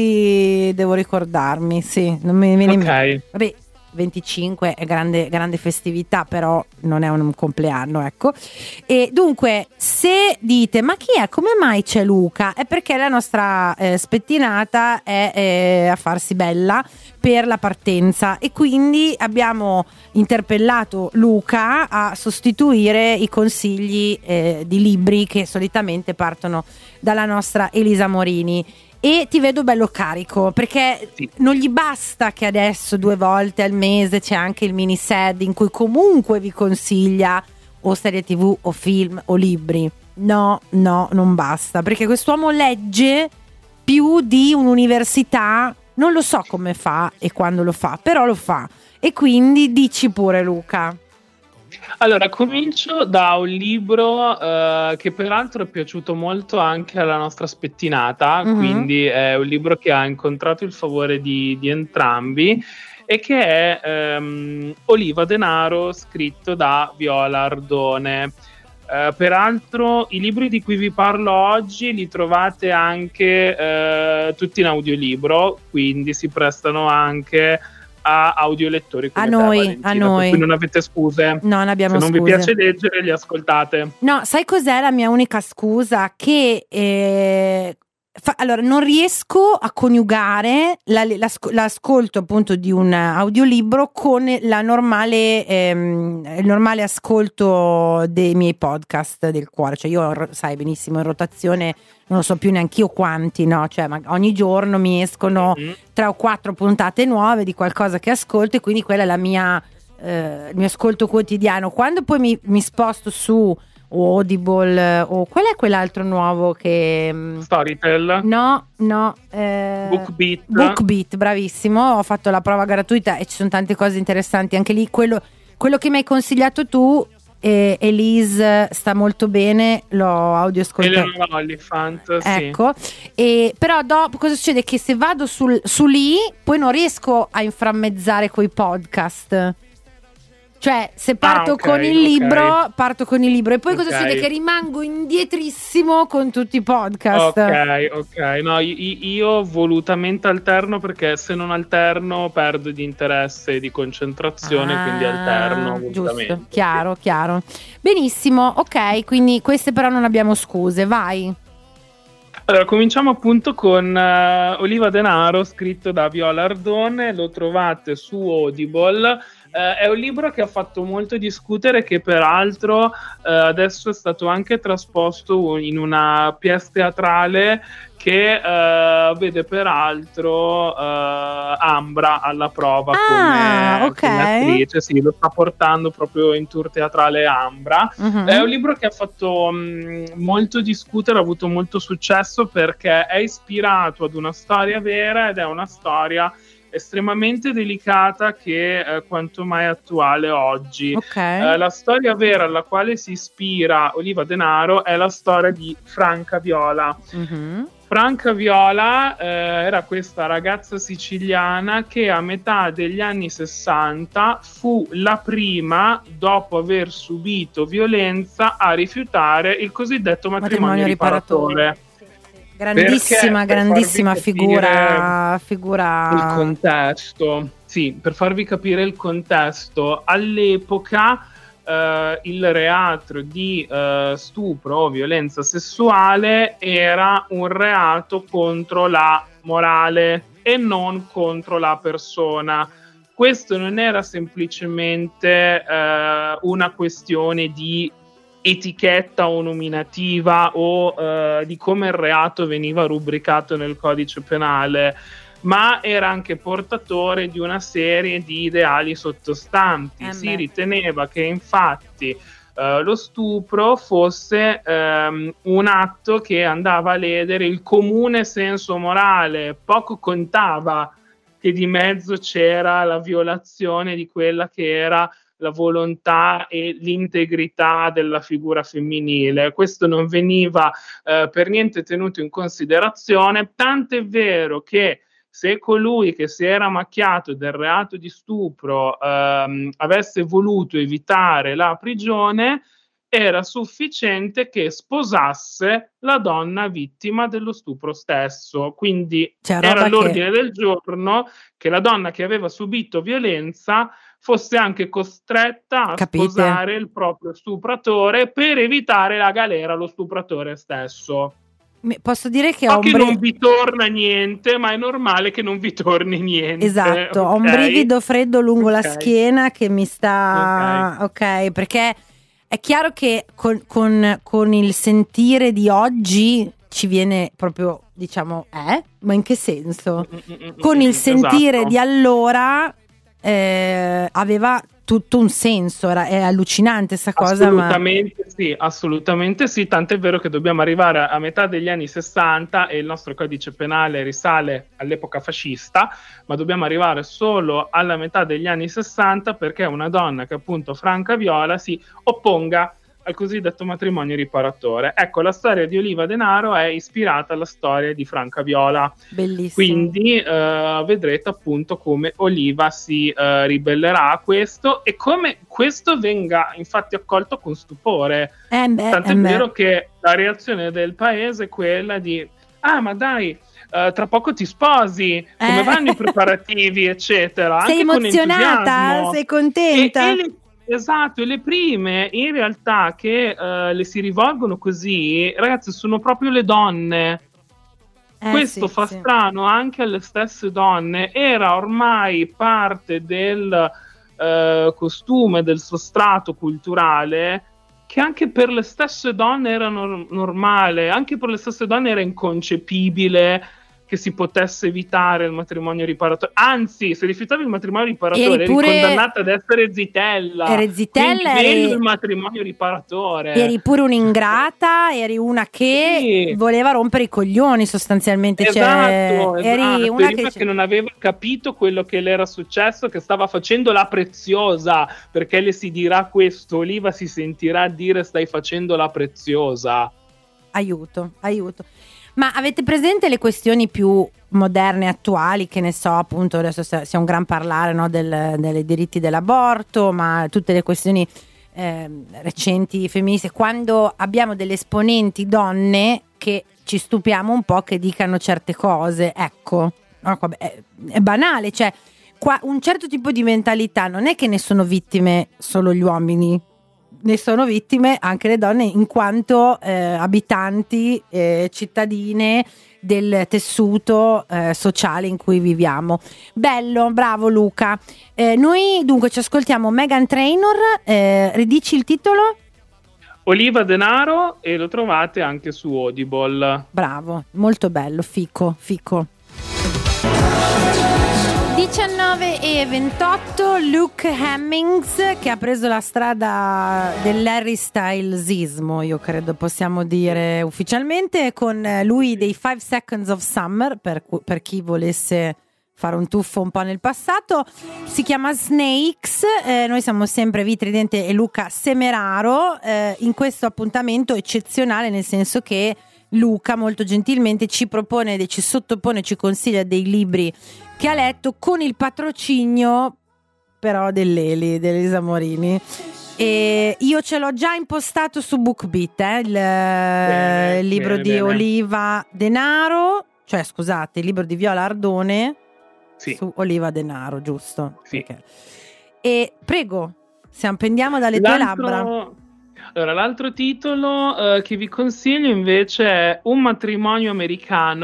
B: poi devo ricordarmi, sì, non mi viene in mente. Vabbè, venticinque è grande, grande festività, però non è un compleanno, ecco. E dunque, se dite ma chi è, come mai c'è Luca, è perché la nostra eh, spettinata è eh, a farsi bella per la partenza, e quindi abbiamo interpellato Luca a sostituire i consigli eh, di libri che solitamente partono dalla nostra Elisa Morini. E ti vedo bello carico, perché
C: sì.
B: Non gli basta che adesso due volte al mese c'è anche il mini sed in cui comunque vi consiglia o serie tv o film o libri. No, no, non basta, perché quest'uomo legge più di un'università, non lo so come fa e quando lo fa, però lo fa. E quindi dici pure, Luca.
C: Allora, comincio da un libro uh, che peraltro è piaciuto molto anche alla nostra spettinata, mm-hmm. Quindi è un libro che ha incontrato il favore di, di entrambi, e che è um, Oliva Denaro, scritto da Viola Ardone. Uh, peraltro i libri di cui vi parlo oggi li trovate anche uh, tutti in audiolibro, quindi si prestano anche a audiolettori come
B: a noi,
C: te, Valentina,
B: a noi.
C: Per cui non avete scuse.
B: No, non abbiamo
C: Se non
B: scuse.
C: vi piace leggere, li ascoltate.
B: No, sai cos'è la mia unica scusa? Che eh, fa, allora non riesco a coniugare la, l'asco, l'ascolto appunto di un audiolibro con la normale ehm, il normale ascolto dei miei podcast del cuore. Cioè io, sai benissimo, in rotazione non lo so più neanche io quanti, no? Cioè ma ogni giorno mi escono mm-hmm. tre o quattro puntate nuove di qualcosa che ascolto, e quindi quella è la mia eh, il mio ascolto quotidiano. Quando poi mi, mi sposto su Audible o qual è quell'altro nuovo che
C: Storytel?
B: No, no, eh,
C: BookBeat.
B: BookBeat, bravissimo. Ho fatto la prova gratuita e ci sono tante cose interessanti anche lì. Quello, quello che mi hai consigliato tu, eh, Elise, sta molto bene, l'ho audioscoltato.
C: Eleanor Oliphant,
B: ecco.
C: Sì.
B: E però dopo cosa succede? Che se vado sul, su lì poi non riesco a inframmezzare coi podcast. Cioè, se parto
C: ah, okay,
B: con il libro,
C: okay.
B: parto con il libro, e poi
C: okay.
B: cosa succede? Che rimango indietrissimo con tutti i podcast.
C: Ok, ok. No, io, io volutamente alterno, perché se non alterno perdo di interesse e di concentrazione, ah, quindi alterno.
B: Giusto, chiaro, chiaro. Benissimo, ok, quindi queste però non abbiamo scuse, vai.
C: Allora, cominciamo appunto con uh, Oliva Denaro, scritto da Viola Ardone. Lo trovate su Audible. Uh, è un libro che ha fatto molto discutere, che peraltro uh, adesso è stato anche trasposto in una pièce teatrale che uh, vede peraltro uh, Ambra alla prova
B: ah,
C: come,
B: okay.
C: come attrice. Sì, lo sta portando proprio in tour teatrale Ambra. Uh-huh. È un libro che ha fatto mh, molto discutere, ha avuto molto successo, perché è ispirato ad una storia vera ed è una storia estremamente delicata, che è quanto mai attuale oggi.
B: Okay.
C: Eh, la storia vera alla quale si ispira Oliva Denaro è la storia di Franca Viola. Uh-huh. Franca Viola eh, era questa ragazza siciliana che a metà degli anni sessanta fu la prima, dopo aver subito violenza, a rifiutare il cosiddetto matrimonio, matrimonio riparatore. riparatore.
B: Grandissima,
C: Perché,
B: grandissima figura, figura.
C: Il contesto, sì, per farvi capire il contesto, all'epoca eh, il reato di eh, stupro o violenza sessuale era un reato contro la morale. e non contro la persona. Questo non era semplicemente eh, una questione di etichetta o nominativa o eh, di come il reato veniva rubricato nel codice penale, ma era anche portatore di una serie di ideali sottostanti.
B: Eh
C: si riteneva che infatti Uh, lo stupro fosse um, un atto che andava a ledere il comune senso morale. Poco contava che di mezzo c'era la violazione di quella che era la volontà e l'integrità della figura femminile. Questo non veniva uh, per niente tenuto in considerazione, tant'è vero che se colui che si era macchiato del reato di stupro ehm, avesse voluto evitare la prigione, era sufficiente che sposasse la donna vittima dello stupro stesso. Quindi era all'ordine che... del giorno che la donna che aveva subito violenza fosse anche costretta a Capite? sposare il proprio stupratore per evitare la galera allo stupratore stesso.
B: Posso dire che
C: so
B: ho un
C: che
B: brivido...
C: non vi torna niente, ma è normale che non vi torni niente.
B: Esatto,
C: okay?
B: Ho un brivido freddo lungo
C: okay.
B: la schiena che mi sta... Ok, okay perché è chiaro che con, con, con il sentire di oggi ci viene proprio, diciamo, eh? Ma in che senso? Con il sentire
C: esatto.
B: di allora eh, aveva... tutto un senso, era, è allucinante sta cosa.
C: Assolutamente
B: ma...
C: sì, assolutamente sì, tant'è vero che dobbiamo arrivare a, a metà degli anni sessanta e il nostro codice penale risale all'epoca fascista, ma dobbiamo arrivare solo alla metà degli anni sessanta perché una donna che appunto Franca Viola si opponga al cosiddetto matrimonio riparatore. Ecco, la storia di Oliva Denaro è ispirata alla storia di Franca Viola.
B: Bellissimo.
C: Quindi eh, vedrete appunto come Oliva si eh, ribellerà a questo e come questo venga infatti accolto con stupore.
B: Eh beh,
C: Tant'è
B: eh
C: vero
B: beh.
C: che la reazione del paese è quella di ah ma dai, Uh, tra poco ti sposi, come
B: eh.
C: vanno i preparativi eccetera.
B: Sei
C: anche
B: emozionata?
C: Con
B: Sei contenta?
C: E, e le, esatto, e le prime in realtà che uh, le si rivolgono così, ragazzi, sono proprio le donne. Eh, Questo sì, fa sì. strano anche alle stesse donne. Era ormai parte del uh, costume, del sostrato culturale, che anche per le stesse donne era no- normale, anche per le stesse donne era inconcepibile che si potesse evitare il matrimonio riparatore. Anzi, se rifiutavi il matrimonio riparatore eri, pure... eri condannata ad essere zitella.
B: Eri zitella,
C: eri...
B: eri...
C: il matrimonio riparatore.
B: Eri pure un'ingrata, eri una che sì. voleva rompere i coglioni sostanzialmente.
C: Esatto,
B: cioè,
C: esatto.
B: Eri una
C: che...
B: che...
C: che non aveva capito quello che le era successo, che stava facendo la preziosa, perché le si dirà questo, Oliva si sentirà dire stai facendo la preziosa.
B: Aiuto, aiuto. Ma avete presente le questioni più moderne, attuali, che ne so, appunto adesso sia un gran parlare, no, del, dei diritti dell'aborto, ma tutte le questioni eh, recenti femministe, quando abbiamo delle esponenti donne che ci stupiamo un po' che dicano certe cose, ecco, no, è, è banale, cioè qua un certo tipo di mentalità non è che ne sono vittime solo gli uomini, ne sono vittime anche le donne in quanto eh, abitanti, eh, cittadine del tessuto eh, sociale in cui viviamo. Bello, bravo Luca. Eh, noi dunque ci ascoltiamo Meghan Trainor, eh, ridici il titolo?
C: Oliva Denaro, e lo trovate anche su Audible.
B: Bravo, molto bello, fico, fico. diciannove e ventotto, Luke Hemmings che ha preso la strada dell'Harry Stylesismo, io credo possiamo dire ufficialmente, con lui dei Five Seconds of Summer, per, per chi volesse fare un tuffo un po' nel passato. Si chiama Snakes, eh, noi siamo sempre Vitridente e Luca Semeraro eh, in questo appuntamento eccezionale, nel senso che Luca molto gentilmente ci propone, ci sottopone, ci consiglia dei libri che ha letto con il patrocinio però dell'Eli, dell'Elisa Morini. E io ce l'ho già impostato su BookBeat, eh, il, bene, il libro bene, di bene. Oliva Denaro, cioè scusate, il libro di Viola Ardone, sì. Su Oliva Denaro, giusto?
C: Sì.
B: Okay. E prego, se appendiamo dalle L'altro... tue labbra.
C: Allora, l'altro titolo uh, che vi consiglio invece è Un matrimonio americano,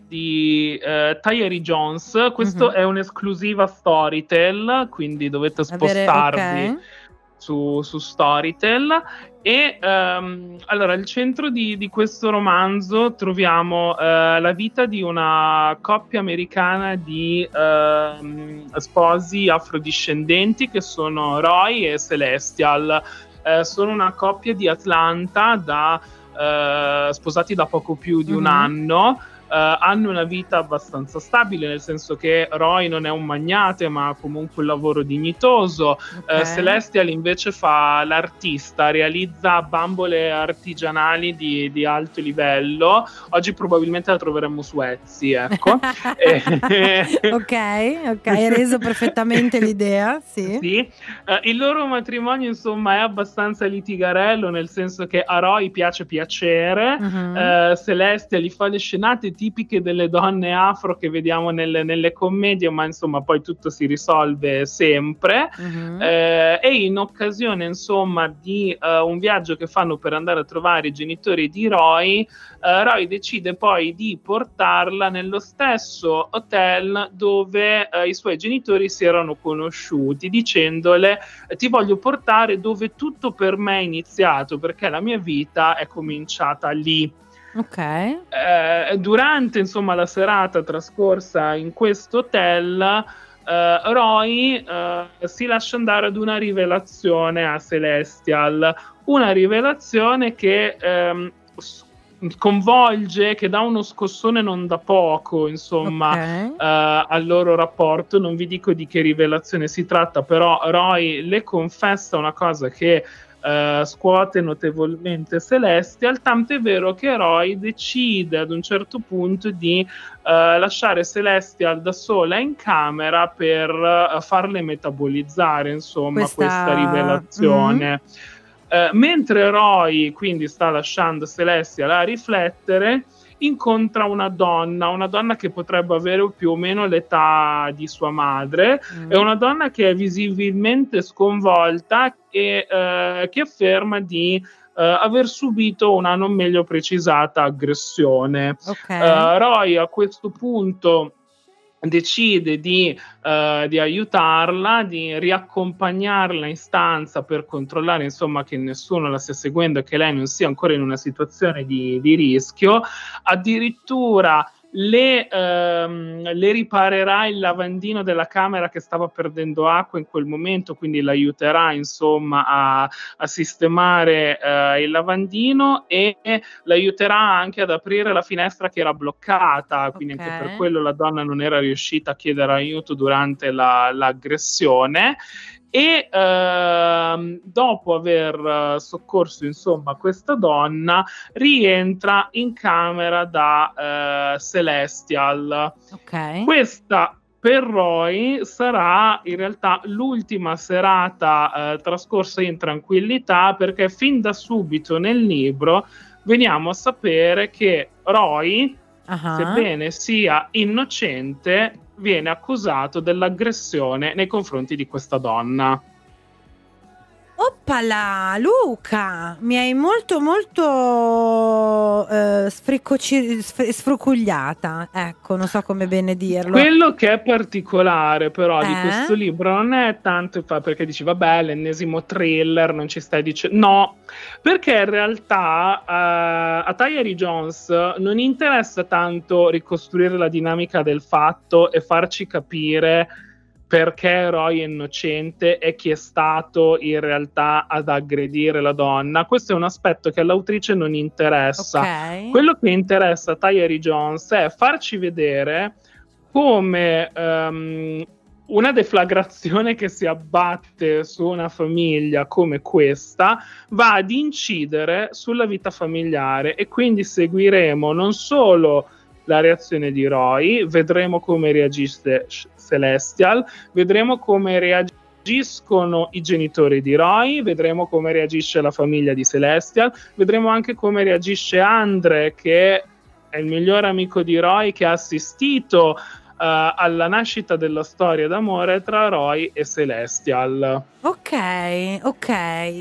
C: di uh, Tayari Jones. Questo mm-hmm. è un'esclusiva Storytel, quindi dovete spostarvi Avere, okay. su, su Storytel. E um, allora, al centro di, di questo romanzo troviamo uh, la vita di una coppia americana di uh, sposi afrodiscendenti che sono Roy e Celestial. Uh, sono una coppia di Atlanta, da, uh, sposati da poco più di mm-hmm. un anno. Uh, hanno una vita abbastanza stabile, nel senso che Roy non è un magnate, ma ha comunque un lavoro dignitoso. Okay. Uh, Celestial invece fa l'artista, realizza bambole artigianali di, di alto livello. Oggi probabilmente la troveremmo su Etsy, ecco. e,
B: ok, ok, hai reso perfettamente l'idea, sì.
C: sì. Uh, il loro matrimonio, insomma, è abbastanza litigarello, nel senso che a Roy piace piacere, uh-huh. uh, Celestial gli fa le scenate tipiche delle donne afro che vediamo nelle, nelle commedie, ma insomma poi tutto si risolve sempre. Uh-huh. eh, e in occasione insomma di uh, un viaggio che fanno per andare a trovare i genitori di Roy, uh, Roy decide poi di portarla nello stesso hotel dove uh, i suoi genitori si erano conosciuti, dicendole: ti voglio portare dove tutto per me è iniziato, perché la mia vita è cominciata lì.
B: Ok.
C: Eh, durante insomma la serata trascorsa in questo hotel, eh, Roy eh, si lascia andare ad una rivelazione a Celestial, una rivelazione che ehm, sconvolge, che dà uno scossone non da poco, insomma, okay. eh, al loro rapporto. Non vi dico di che rivelazione si tratta, però Roy le confessa una cosa che Uh, scuote notevolmente Celestial, tanto è vero che Roy decide ad un certo punto di uh, lasciare Celestial da sola in camera per uh, farle metabolizzare, insomma, questa, questa rivelazione. Mm-hmm. Uh, mentre Roy quindi sta lasciando Celestial a riflettere, incontra una donna, una donna che potrebbe avere più o meno l'età di sua madre, mm. è una donna che è visibilmente sconvolta e eh, che afferma di eh, aver subito una non meglio precisata aggressione. Okay. Uh, Roy a questo punto decide di, uh, di aiutarla, di riaccompagnarla in stanza per controllare insomma che nessuno la stia seguendo e che lei non sia ancora in una situazione di, di rischio. Addirittura le, ehm, le riparerà il lavandino della camera che stava perdendo acqua in quel momento, quindi l'aiuterà insomma a, a sistemare eh, il lavandino e l'aiuterà anche ad aprire la finestra che era bloccata, quindi okay. anche per quello la donna non era riuscita a chiedere aiuto durante la, l'aggressione. E ehm, dopo aver soccorso insomma questa donna, rientra in camera da eh, Celestial. Okay. Questa per Roy sarà in realtà l'ultima serata eh, trascorsa in tranquillità, perché fin da subito nel libro veniamo a sapere che Roy, uh-huh. sebbene sia innocente, viene accusato dell'aggressione nei confronti di questa donna.
B: Oppala, Luca, mi hai molto molto eh, sfrecoci- sfrucugliata, ecco, non so come bene dirlo.
C: Quello che è particolare però eh? di questo libro non è tanto fa perché dici vabbè l'ennesimo thriller, non ci stai dicendo, no, perché in realtà uh, a Tayari Jones non interessa tanto ricostruire la dinamica del fatto e farci capire perché Roy è innocente e chi è stato in realtà ad aggredire la donna. Questo è un aspetto che all'autrice non interessa. Okay. Quello che interessa a Tayari Jones è farci vedere come um, una deflagrazione che si abbatte su una famiglia come questa va ad incidere sulla vita familiare, e quindi seguiremo non solo la reazione di Roy, vedremo come reagisce Celestial, vedremo come reagiscono i genitori di Roy, vedremo come reagisce la famiglia di Celestial, vedremo anche come reagisce Andre, che è il migliore amico di Roy, che ha assistito uh, alla nascita della storia d'amore tra Roy e Celestial.
B: Ok, ok.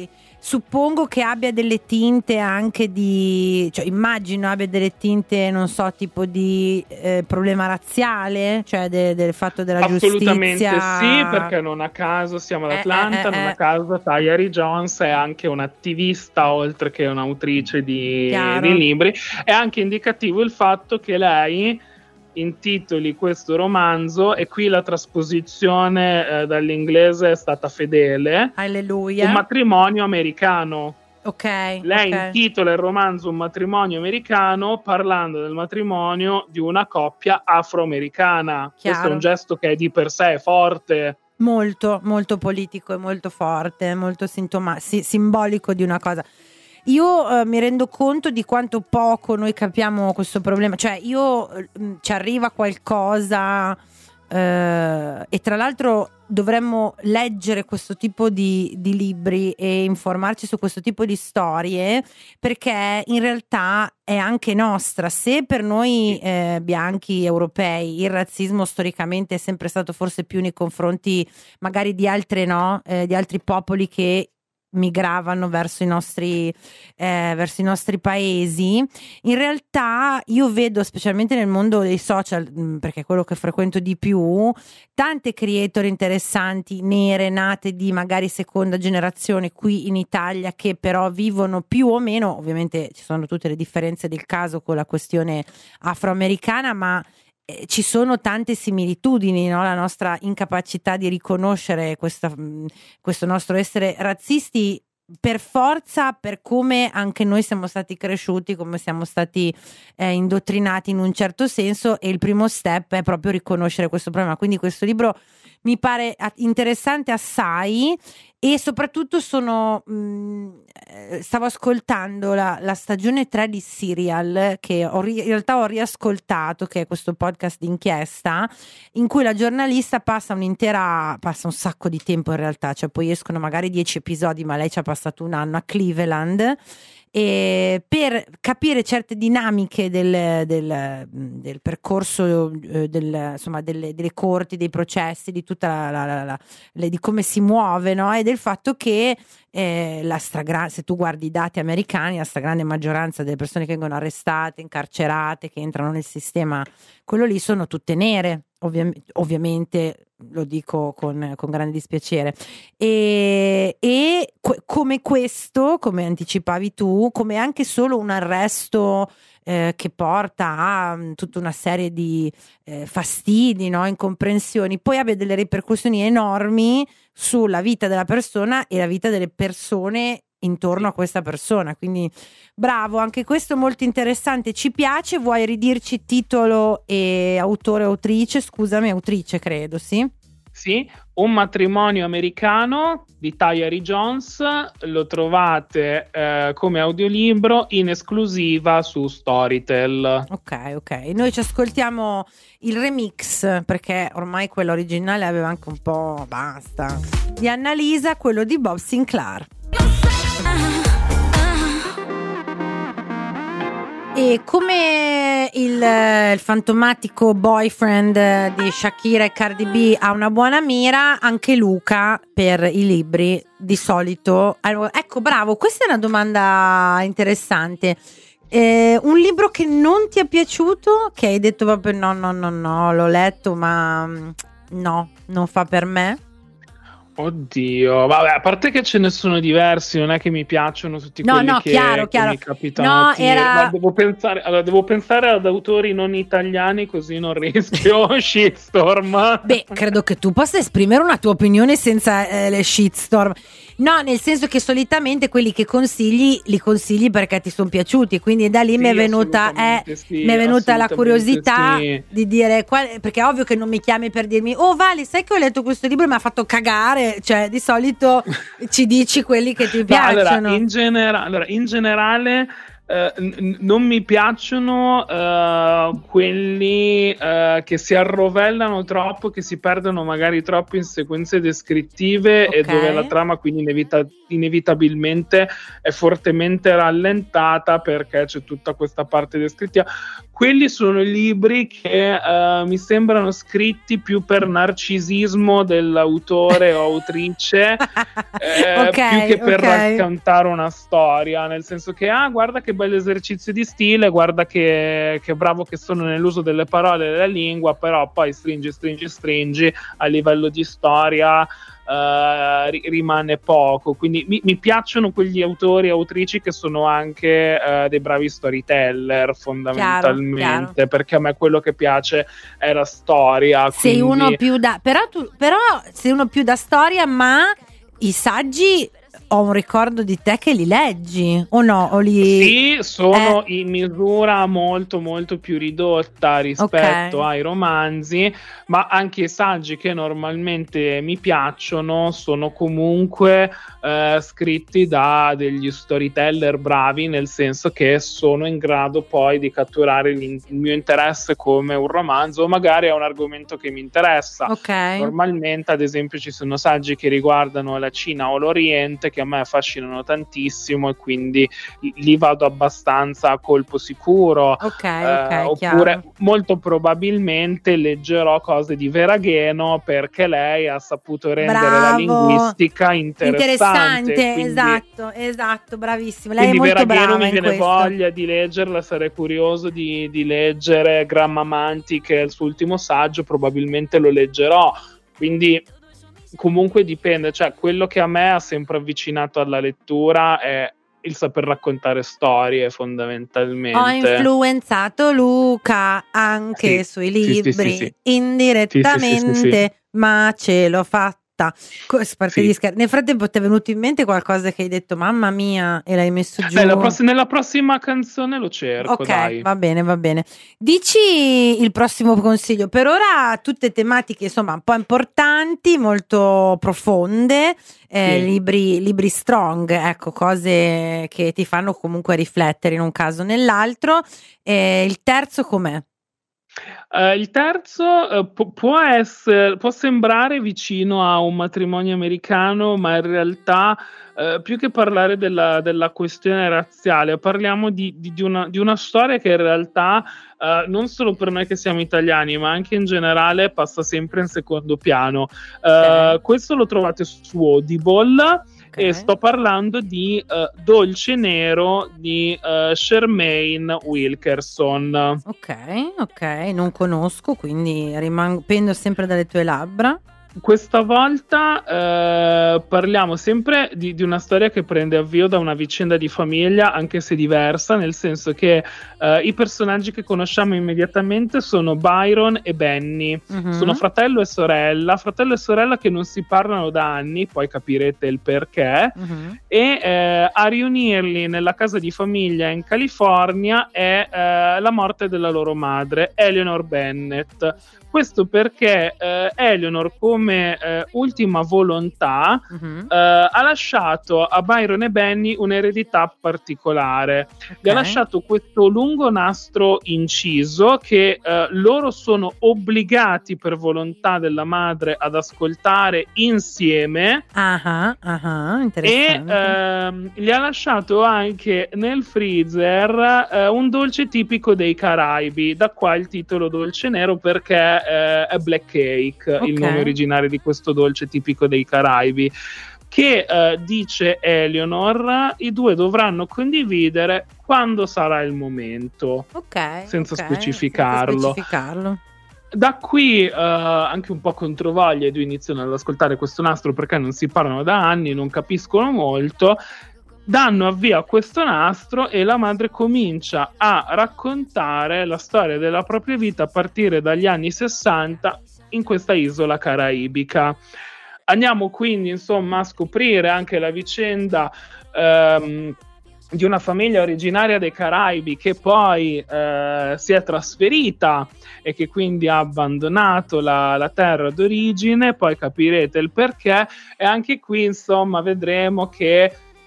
B: suppongo che abbia delle tinte anche di, cioè immagino abbia delle tinte, non so, tipo di eh, problema razziale, cioè de, del fatto della
C: Assolutamente
B: giustizia.
C: Assolutamente sì, perché non a caso siamo ad Atlanta,
B: eh, eh, eh,
C: non a caso Tayari Jones è anche un'attivista oltre che un'autrice di, di libri. È anche indicativo il fatto che lei intitoli questo romanzo, e qui la trasposizione eh, dall'inglese è stata fedele,
B: Alleluia.
C: Un matrimonio americano.
B: Ok.
C: Lei
B: okay.
C: intitola il romanzo Un matrimonio americano, parlando del matrimonio di una coppia afroamericana.
B: Chiaro.
C: Questo è un gesto che è di per sé forte.
B: Molto, molto politico e molto forte, molto sintoma- si- simbolico di una cosa. Io eh, mi rendo conto di quanto poco noi capiamo questo problema, cioè io eh, ci arriva qualcosa eh, e tra l'altro dovremmo leggere questo tipo di, di libri e informarci su questo tipo di storie, perché in realtà è anche nostra. Se per noi eh, bianchi europei il razzismo storicamente è sempre stato forse più nei confronti magari di altre no, eh, di altri popoli che migravano verso i nostri eh, verso i nostri paesi, in realtà io vedo, specialmente nel mondo dei social, perché è quello che frequento di più, tante creator interessanti nere nate di magari seconda generazione qui in Italia, che però vivono più o meno, ovviamente ci sono tutte le differenze del caso con la questione afroamericana, ma ci sono tante similitudini, no? La nostra incapacità di riconoscere questa, questo nostro essere razzisti per forza, per come anche noi siamo stati cresciuti, come siamo stati eh, indottrinati in un certo senso, e il primo step è proprio riconoscere questo problema. Quindi questo libro mi pare interessante assai, e soprattutto sono mh, stavo ascoltando la, la stagione tre di Serial, che ho ri- in realtà ho riascoltato, che è questo podcast d'inchiesta in cui la giornalista passa un'intera passa un sacco di tempo in realtà, cioè poi escono magari dieci episodi, ma lei ci ha passato un anno a Cleveland, e per capire certe dinamiche del, del, del percorso del, insomma delle, delle corti, dei processi, di tutta la, la, la, la le, di come si muove, no? E del fatto che eh, la stragrande, se tu guardi i dati americani, la stragrande maggioranza delle persone che vengono arrestate, incarcerate, che entrano nel sistema, quello lì, sono tutte nere, ovvia- ovviamente lo dico con, con grande dispiacere, e, e que- come questo, come anticipavi tu, come anche solo un arresto eh, che porta a um, tutta una serie di eh, fastidi, no? Incomprensioni, poi abbia delle ripercussioni enormi sulla vita della persona e la vita delle persone intorno a questa persona. Quindi bravo, anche questo molto interessante, ci piace. Vuoi ridirci titolo e autore o autrice? Scusami, autrice credo, sì?
C: Sì, Un matrimonio americano di Tayari Jones, lo trovate eh, come audiolibro in esclusiva su Storytel.
B: Ok, ok, noi ci ascoltiamo il remix, perché ormai quello originale aveva anche un po' basta, di Annalisa, quello di Bob Sinclair. E come il, il fantomatico boyfriend di Shakira e Cardi B ha una buona mira, anche Luca per i libri di solito. Allora, ecco, bravo, questa è una domanda interessante. Eh, un libro che non ti è piaciuto, che hai detto proprio no, no, no, no, l'ho letto ma no, non fa per me?
C: Oddio, vabbè, a parte che ce ne sono diversi, non è che mi piacciono tutti
B: no,
C: quelli
B: no,
C: che,
B: chiaro,
C: che
B: chiaro.
C: mi capitano
B: No,
C: a tiro.
B: era...
C: Ma devo pensare, allora, devo pensare ad autori non italiani, così non rischio shitstorm.
B: Beh, credo che tu possa esprimere una tua opinione senza eh, le shitstorm. No, nel senso che solitamente quelli che consigli li consigli perché ti sono piaciuti, quindi da lì
C: Sì,
B: mi è venuta, eh,
C: sì,
B: mi è venuta la curiosità
C: sì.
B: di dire qual, perché è ovvio che non mi chiami per dirmi oh Vali, sai che ho letto questo libro e mi ha fatto cagare, cioè di solito ci dici quelli che ti piacciono.
C: No, allora, in, genera- allora, in generale Uh, n- non mi piacciono uh, quelli uh, che si arrovellano troppo, che si perdono magari troppo in sequenze descrittive,
B: okay.
C: e dove la trama quindi inevita- inevitabilmente è fortemente rallentata perché c'è tutta questa parte descrittiva. Quelli sono libri che uh, mi sembrano scritti più per narcisismo dell'autore o autrice eh,
B: okay,
C: più che per
B: okay.
C: raccontare una storia, nel senso che ah guarda che bello esercizio di stile, guarda che, che bravo che sono nell'uso delle parole e della lingua, però poi stringi stringi stringi a livello di storia Uh, ri- rimane poco. Quindi mi-, mi piacciono quegli autori e autrici che sono anche uh, dei bravi storyteller, fondamentalmente, chiaro, chiaro. Perché a me quello che piace è la storia.
B: Sei
C: quindi...
B: uno più da però tu però sei uno più da storia, ma i saggi ho un ricordo di te che li leggi o no? O li...
C: Sì, sono eh... in misura molto molto più ridotta rispetto okay. ai romanzi, ma anche i saggi che normalmente mi piacciono sono comunque eh, scritti da degli storyteller bravi, nel senso che sono in grado poi di catturare il mio interesse come un romanzo, o magari è un argomento che mi interessa.
B: Okay.
C: Normalmente, ad esempio, ci sono saggi che riguardano la Cina o l'Oriente che a me affascinano tantissimo, e quindi li vado abbastanza a colpo sicuro.
B: Okay,
C: eh,
B: okay,
C: oppure
B: chiaro.
C: molto probabilmente leggerò cose di Veragheno, perché lei ha saputo rendere
B: Bravo.
C: la linguistica interessante.
B: Interessante,
C: quindi,
B: esatto, esatto, bravissimo. Lei è
C: quindi
B: molto
C: Veragheno
B: brava
C: mi
B: in
C: viene
B: questo.
C: voglia di leggerla, sarei curioso di, di leggere Grammamanti, che è il suo ultimo saggio, probabilmente lo leggerò. Quindi comunque dipende, cioè quello che a me ha sempre avvicinato alla lettura è il saper raccontare storie, fondamentalmente.
B: Ho influenzato Luca anche
C: sì,
B: sui libri,
C: sì, sì, sì, sì.
B: indirettamente,
C: sì, sì, sì, sì.
B: ma ce l'ho fatta. Parte
C: sì.
B: di scher- Nel frattempo ti è venuto in mente qualcosa che hai detto mamma mia e l'hai messo giù?
C: Nella, pross- nella prossima canzone lo cerco,
B: ok,
C: dai.
B: va bene, va bene. Dici il prossimo consiglio. Per ora tutte tematiche insomma un po' importanti, molto profonde, eh,
C: sì.
B: libri, libri strong, ecco, cose che ti fanno comunque riflettere in un caso o nell'altro. Eh, il terzo com'è?
C: Uh, il terzo uh, pu- può essere, può sembrare vicino a un matrimonio americano, ma in realtà uh, più che parlare della, della questione razziale, parliamo di, di, di, una, di una storia che in realtà uh, non solo per noi che siamo italiani, ma anche in generale passa sempre in secondo piano. Uh, okay. Questo lo trovate su Audible. Okay. E sto parlando di uh, Dolce Nero di uh, Shermaine Wilkerson.
B: Ok, ok, non conosco, quindi rimango, pendo sempre dalle tue labbra.
C: Questa volta eh, parliamo sempre di, di una storia che prende avvio da una vicenda di famiglia, anche se diversa, nel senso che eh, i personaggi che conosciamo immediatamente sono Byron e Benny, uh-huh. sono fratello e sorella, fratello e sorella che non si parlano da anni, poi capirete il perché, uh-huh. e eh, a riunirli nella casa di famiglia in California è eh, la morte della loro madre, Eleanor Bennett. Questo perché eh, Eleanor, come eh, ultima volontà, uh-huh. eh, ha lasciato a Byron e Benny un'eredità particolare. Okay. Gli ha lasciato questo lungo nastro inciso che eh, loro sono obbligati per volontà della madre ad ascoltare insieme.
B: Ah, uh-huh, uh-huh, interessante.
C: E ehm, gli ha lasciato anche nel freezer eh, un dolce tipico dei Caraibi, da qua il titolo Dolce Nero, perché eh, è Black Cake, okay. il nome originario di questo dolce tipico dei Caraibi, che eh, dice Eleanor i due dovranno condividere quando sarà il momento,
B: okay,
C: senza,
B: okay,
C: specificarlo.
B: senza specificarlo.
C: Da qui uh, anche un po' controvoglia, i due iniziano ad ascoltare questo nastro perché non si parlano da anni, non capiscono molto, danno avvio a questo nastro e la madre comincia a raccontare la storia della propria vita a partire dagli anni sessanta in questa isola caraibica. Andiamo quindi insomma a scoprire anche la vicenda um, di una famiglia originaria dei Caraibi che poi eh, si è trasferita e che quindi ha abbandonato la, la terra d'origine, poi capirete il perché, e anche qui insomma vedremo che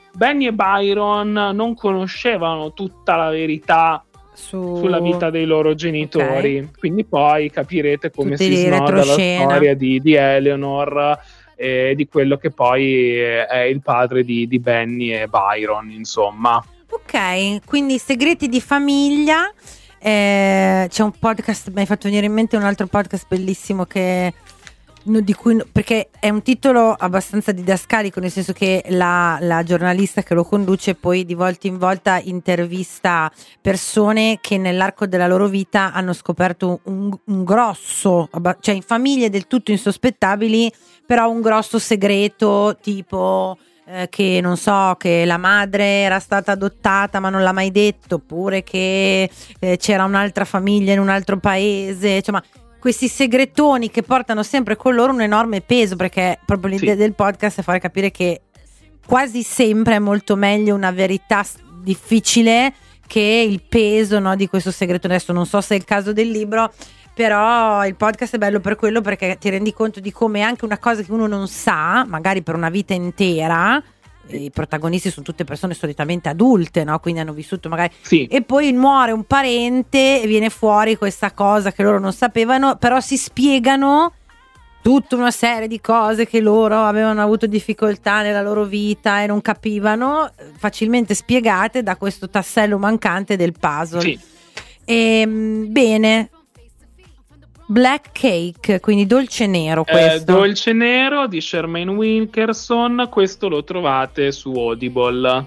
C: Benny e Byron non conoscevano tutta la verità
B: Su...
C: sulla vita dei loro genitori, okay. Quindi poi capirete come
B: Tutti
C: si snoda la storia di, di Eleanor e di quello che poi è il padre di, di Benny e Byron, insomma.
B: Ok, quindi segreti di famiglia. Eh, c'è un podcast, mi hai fatto venire in mente un altro podcast bellissimo che no, di cui, perché è un titolo abbastanza didascalico, nel senso che la, la giornalista che lo conduce poi di volta in volta intervista persone che nell'arco della loro vita hanno scoperto un, un grosso, cioè in famiglie del tutto insospettabili, però un grosso segreto, tipo eh, che non so, che la madre era stata adottata ma non l'ha mai detto, oppure che eh, c'era un'altra famiglia in un altro paese, cioè, ma questi segretoni che portano sempre con loro un enorme peso, perché proprio l'idea sì. del podcast è fare capire che quasi sempre è molto meglio una verità difficile che il peso, no, di questo segreto. Adesso non so se è il caso del libro, però il podcast è bello per quello, perché ti rendi conto di come anche una cosa che uno non sa, magari per una vita intera, i protagonisti sono tutte persone solitamente adulte, no? Quindi hanno vissuto magari
C: sì.
B: E poi muore un parente e viene fuori questa cosa che loro non sapevano, però si spiegano tutta una serie di cose che loro avevano avuto difficoltà nella loro vita e non capivano, facilmente spiegate da questo tassello mancante del puzzle.
C: Sì.
B: E, bene, Black Cake, quindi dolce nero questo.
C: Eh, dolce nero di Charmaine Wilkerson, questo lo trovate su Audible.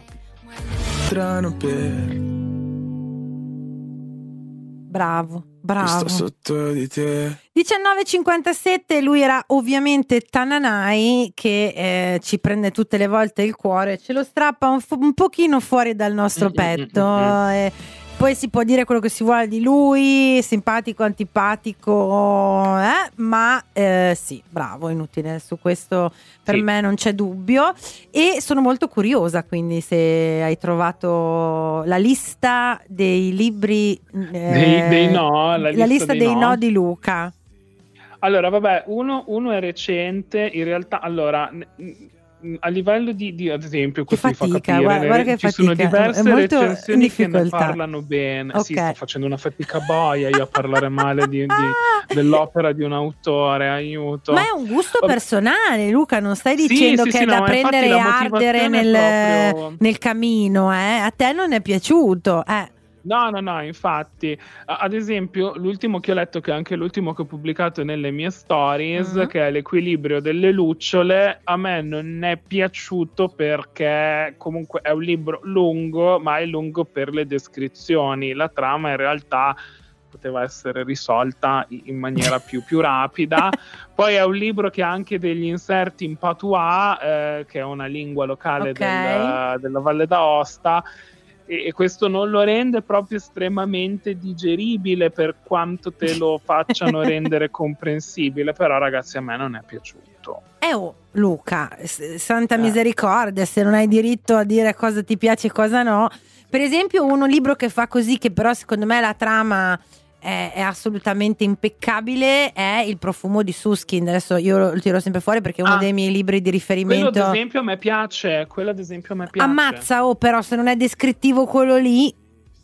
B: Bravo, bravo.
D: Sotto di te.
B: diciannove e cinquantasette, lui era ovviamente Tananai, che eh, ci prende tutte le volte il cuore, ce lo strappa un, fo- un pochino fuori dal nostro petto. E poi si può dire quello che si vuole di lui, simpatico, antipatico, eh? ma eh, sì, bravo, inutile, su questo per sì. me non c'è dubbio. E sono molto curiosa, quindi, se hai trovato la lista dei libri, eh,
C: dei, dei no, la lista,
B: la lista dei,
C: dei
B: no.
C: no
B: di Luca.
C: Allora, vabbè, uno, uno è recente, in realtà, allora... a livello di, di ad esempio, questo mi fa capire,
B: guarda, guarda che
C: ci
B: fatica.
C: sono diverse recensioni che ne
B: difficoltà.
C: parlano bene.
B: Okay.
C: Sì, sto facendo una fatica boia io a parlare male di, di, dell'opera di un autore, aiuto.
B: Ma è un gusto personale, Luca, non stai dicendo
C: sì,
B: che
C: sì,
B: è
C: sì,
B: da
C: no,
B: prendere e ardere nel,
C: proprio...
B: nel camino, eh? A te non è piaciuto, eh?
C: No, no, no, infatti, ad esempio, l'ultimo che ho letto, che è anche l'ultimo che ho pubblicato nelle mie stories, uh-huh. che è L'equilibrio delle lucciole, a me non è piaciuto perché comunque è un libro lungo, ma è lungo per le descrizioni. La trama in realtà poteva essere risolta in maniera più, più rapida. Poi è un libro che ha anche degli inserti in patois, eh, che è una lingua locale
B: okay.
C: del, della Valle d'Aosta, e questo non lo rende proprio estremamente digeribile, per quanto te lo facciano rendere comprensibile. Però ragazzi, a me non è piaciuto.
B: Eh oh, Luca, santa eh. misericordia, se non hai diritto a dire cosa ti piace e cosa no. Per esempio, uno libro che fa così, che però secondo me la trama è, è assolutamente impeccabile, è Il profumo di Suskind. Adesso io lo tiro sempre fuori perché è uno ah, dei miei libri di riferimento.
C: Quello ad esempio a me piace, quello ad esempio a me piace.
B: Ammazza, oh, però se non è descrittivo quello lì.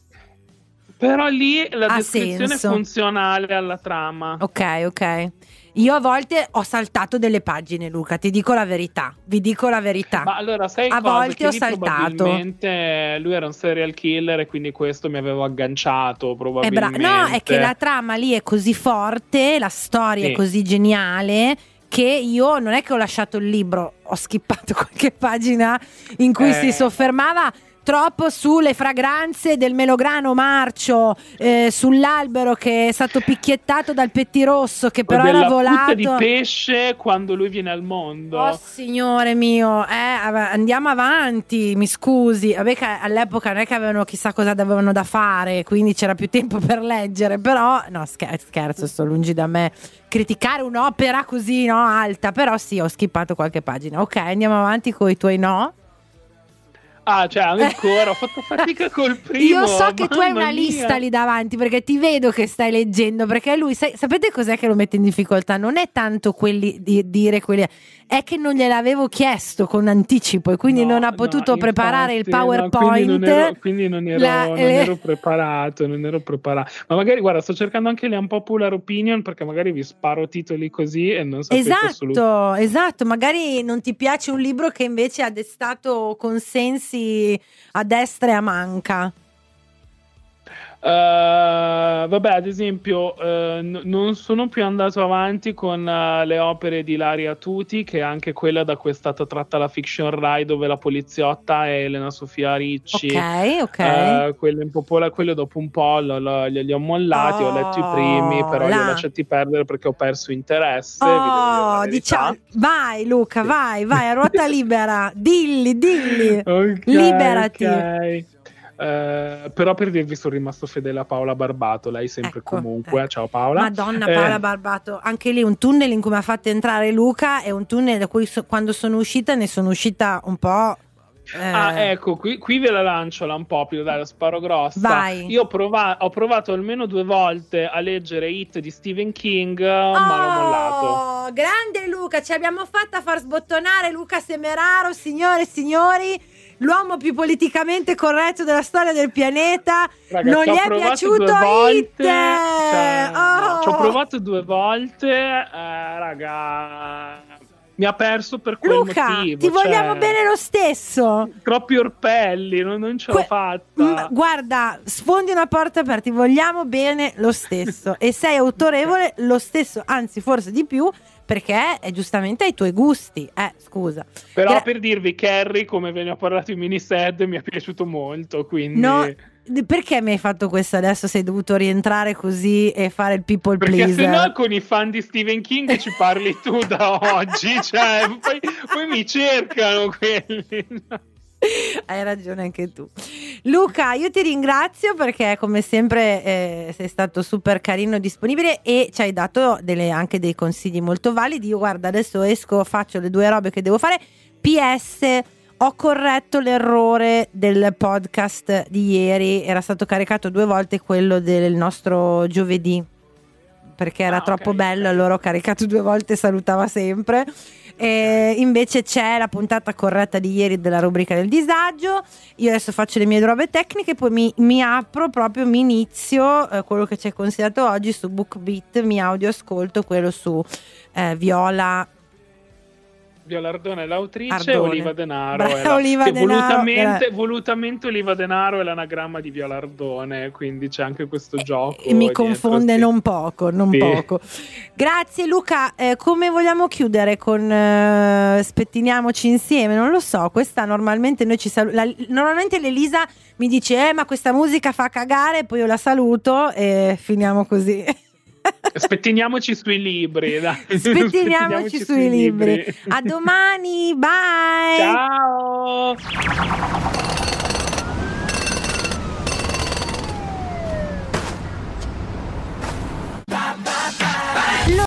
C: Però lì la
B: ha
C: descrizione
B: senso.
C: È funzionale alla trama.
B: Ok, ok. Io a volte ho saltato delle pagine, Luca, ti dico la verità, vi dico la verità.
C: Ma allora, sai
B: a
C: cosa?
B: volte
C: che
B: ho
C: lì
B: saltato.
C: Probabilmente lui era un serial killer e quindi questo mi aveva agganciato, probabilmente.
B: È bra- no, è che la trama lì è così forte, la storia sì. è così geniale, che io non è che ho lasciato il libro, ho skippato qualche pagina in cui eh. si soffermava troppo sulle fragranze del melograno marcio, eh, sull'albero che è stato picchiettato dal pettirosso che però era volato,
C: di pesce quando lui viene al mondo.
B: Oh signore mio, eh, andiamo avanti, mi scusi. Vabbè, che all'epoca non è che avevano chissà cosa avevano da fare, quindi c'era più tempo per leggere, però no, scherzo, scherzo sto lungi da me criticare un'opera così, no, alta, però sì, ho skippato qualche pagina. Ok, andiamo avanti con i tuoi no.
C: Ah, cioè ancora, ho fatto fatica col primo.
B: Io so che tu hai
C: mamma
B: una
C: mia.
B: lista lì davanti, perché ti vedo che stai leggendo, perché lui, sai, sapete cos'è che lo mette in difficoltà? Non è tanto quelli di dire quelli, è che non gliel'avevo chiesto con anticipo e quindi
C: No,
B: non ha
C: no,
B: potuto
C: infatti,
B: preparare il
C: no,
B: PowerPoint.
C: quindi non ero, quindi non ero,
B: La-
C: non
B: le-
C: ero preparato, non ero preparato. Ma magari, guarda, sto cercando anche le unpopular opinion, perché magari vi sparo titoli così e non sapete assolutamente.
B: Esatto, esatto, magari non ti piace un libro che invece ha destato consensi a destra e a manca.
C: Uh, vabbè, ad esempio, uh, n- non sono più andato avanti con uh, le opere di Ilaria Tuti, che è anche quella da cui è stata tratta la fiction Rai, dove la poliziotta è Elena Sofia Ricci.
B: Ok, ok.
C: Uh, quelle un po' pola- quello dopo un po' lo, lo, li, li ho mollati, ho letto i primi,
B: Oh,
C: però
B: là.
C: li ho lasciati perdere perché ho perso interesse. vi devo dire la
B: Oh,
C: verità.
B: diciamo, vai Luca, vai, vai a ruota libera, dilli, dilli,
C: Ok,
B: liberati.
C: ok. Eh, però per dirvi, sono rimasto fedele a Paola Barbato, lei sempre
B: Ecco,
C: comunque.
B: ecco.
C: Ciao Paola.
B: Madonna
C: Eh,
B: Paola Barbato, anche lì un tunnel in cui mi ha fatto entrare Luca, è un tunnel da cui so- quando sono uscita ne sono uscita un po'. eh,
C: Ah, ecco, qui, qui ve la lancio la un po' più, dai, la sparo grossa.
B: Vai.
C: Io ho, prova- ho provato almeno due volte a leggere Hit di Stephen King, ma l'ho mollato.
B: Oh, grande Luca, ci abbiamo fatto a far sbottonare Luca Semeraro, signore e signori, l'uomo più politicamente corretto della storia del pianeta.
C: Raga,
B: Non
C: ci
B: gli
C: ho
B: è
C: provato
B: piaciuto
C: due volte,
B: Hit?
C: cioè, no,
B: Oh.
C: ci ho provato due volte, eh, raga, mi ha perso per quel
B: Luca,
C: motivo.
B: ti vogliamo
C: cioè,
B: bene lo stesso.
C: Troppi orpelli, non, non ce l'ho
B: Que-
C: fatta.
B: Mm, guarda, sfondi una porta aperta, ti vogliamo bene lo stesso e sei autorevole lo stesso, anzi forse di più, perché è giustamente ai tuoi gusti, eh, scusa.
C: Però
B: Gra-
C: per dirvi, Carrie, come ve ne ho parlato in minised, mi è piaciuto molto, quindi...
B: No, d- perché mi hai fatto questo adesso? Sei dovuto rientrare così e fare il people
C: Perché
B: pleaser?
C: se no con i fan di Stephen King ci parli tu da oggi, cioè poi, poi mi cercano quelli.
B: Hai ragione anche tu. Luca, io ti ringrazio perché come sempre eh, sei stato super carino e disponibile e ci hai dato delle, anche dei consigli molto validi. Io guarda, adesso esco, faccio le due robe che devo fare. P S, ho corretto l'errore del podcast di ieri, era stato caricato due volte quello del nostro giovedì, perché era
C: Ah,
B: troppo
C: ok,
B: bello,
C: ok.
B: allora ho caricato due volte, salutava sempre. E invece c'è la puntata corretta di ieri della rubrica del disagio. Io adesso faccio le mie robe tecniche, poi mi, mi apro proprio, mi inizio eh, quello che ci è consigliato oggi su BookBeat, mi audio ascolto quello su eh, Viola
C: Viola Ardone è l'autrice,
B: Ardone.
C: Oliva Denaro
B: Bra-
C: è la...
B: Oliva
C: che
B: Denaro,
C: volutamente,
B: gra-
C: volutamente Oliva Denaro è l'anagramma di Viola Ardone, quindi c'è anche questo gioco
B: e mi
C: dietro,
B: confonde
C: sì.
B: non poco, non
C: Sì.
B: poco. Grazie Luca, eh, come vogliamo chiudere con eh, spettiniamoci insieme? Non lo so, questa normalmente noi ci salu- la, normalmente l'Elisa mi dice eh ma questa musica fa cagare, poi io la saluto e finiamo così.
C: Spettiniamoci sui libri, dai.
B: Spettiniamoci sui libri. A domani, bye.
C: Ciao.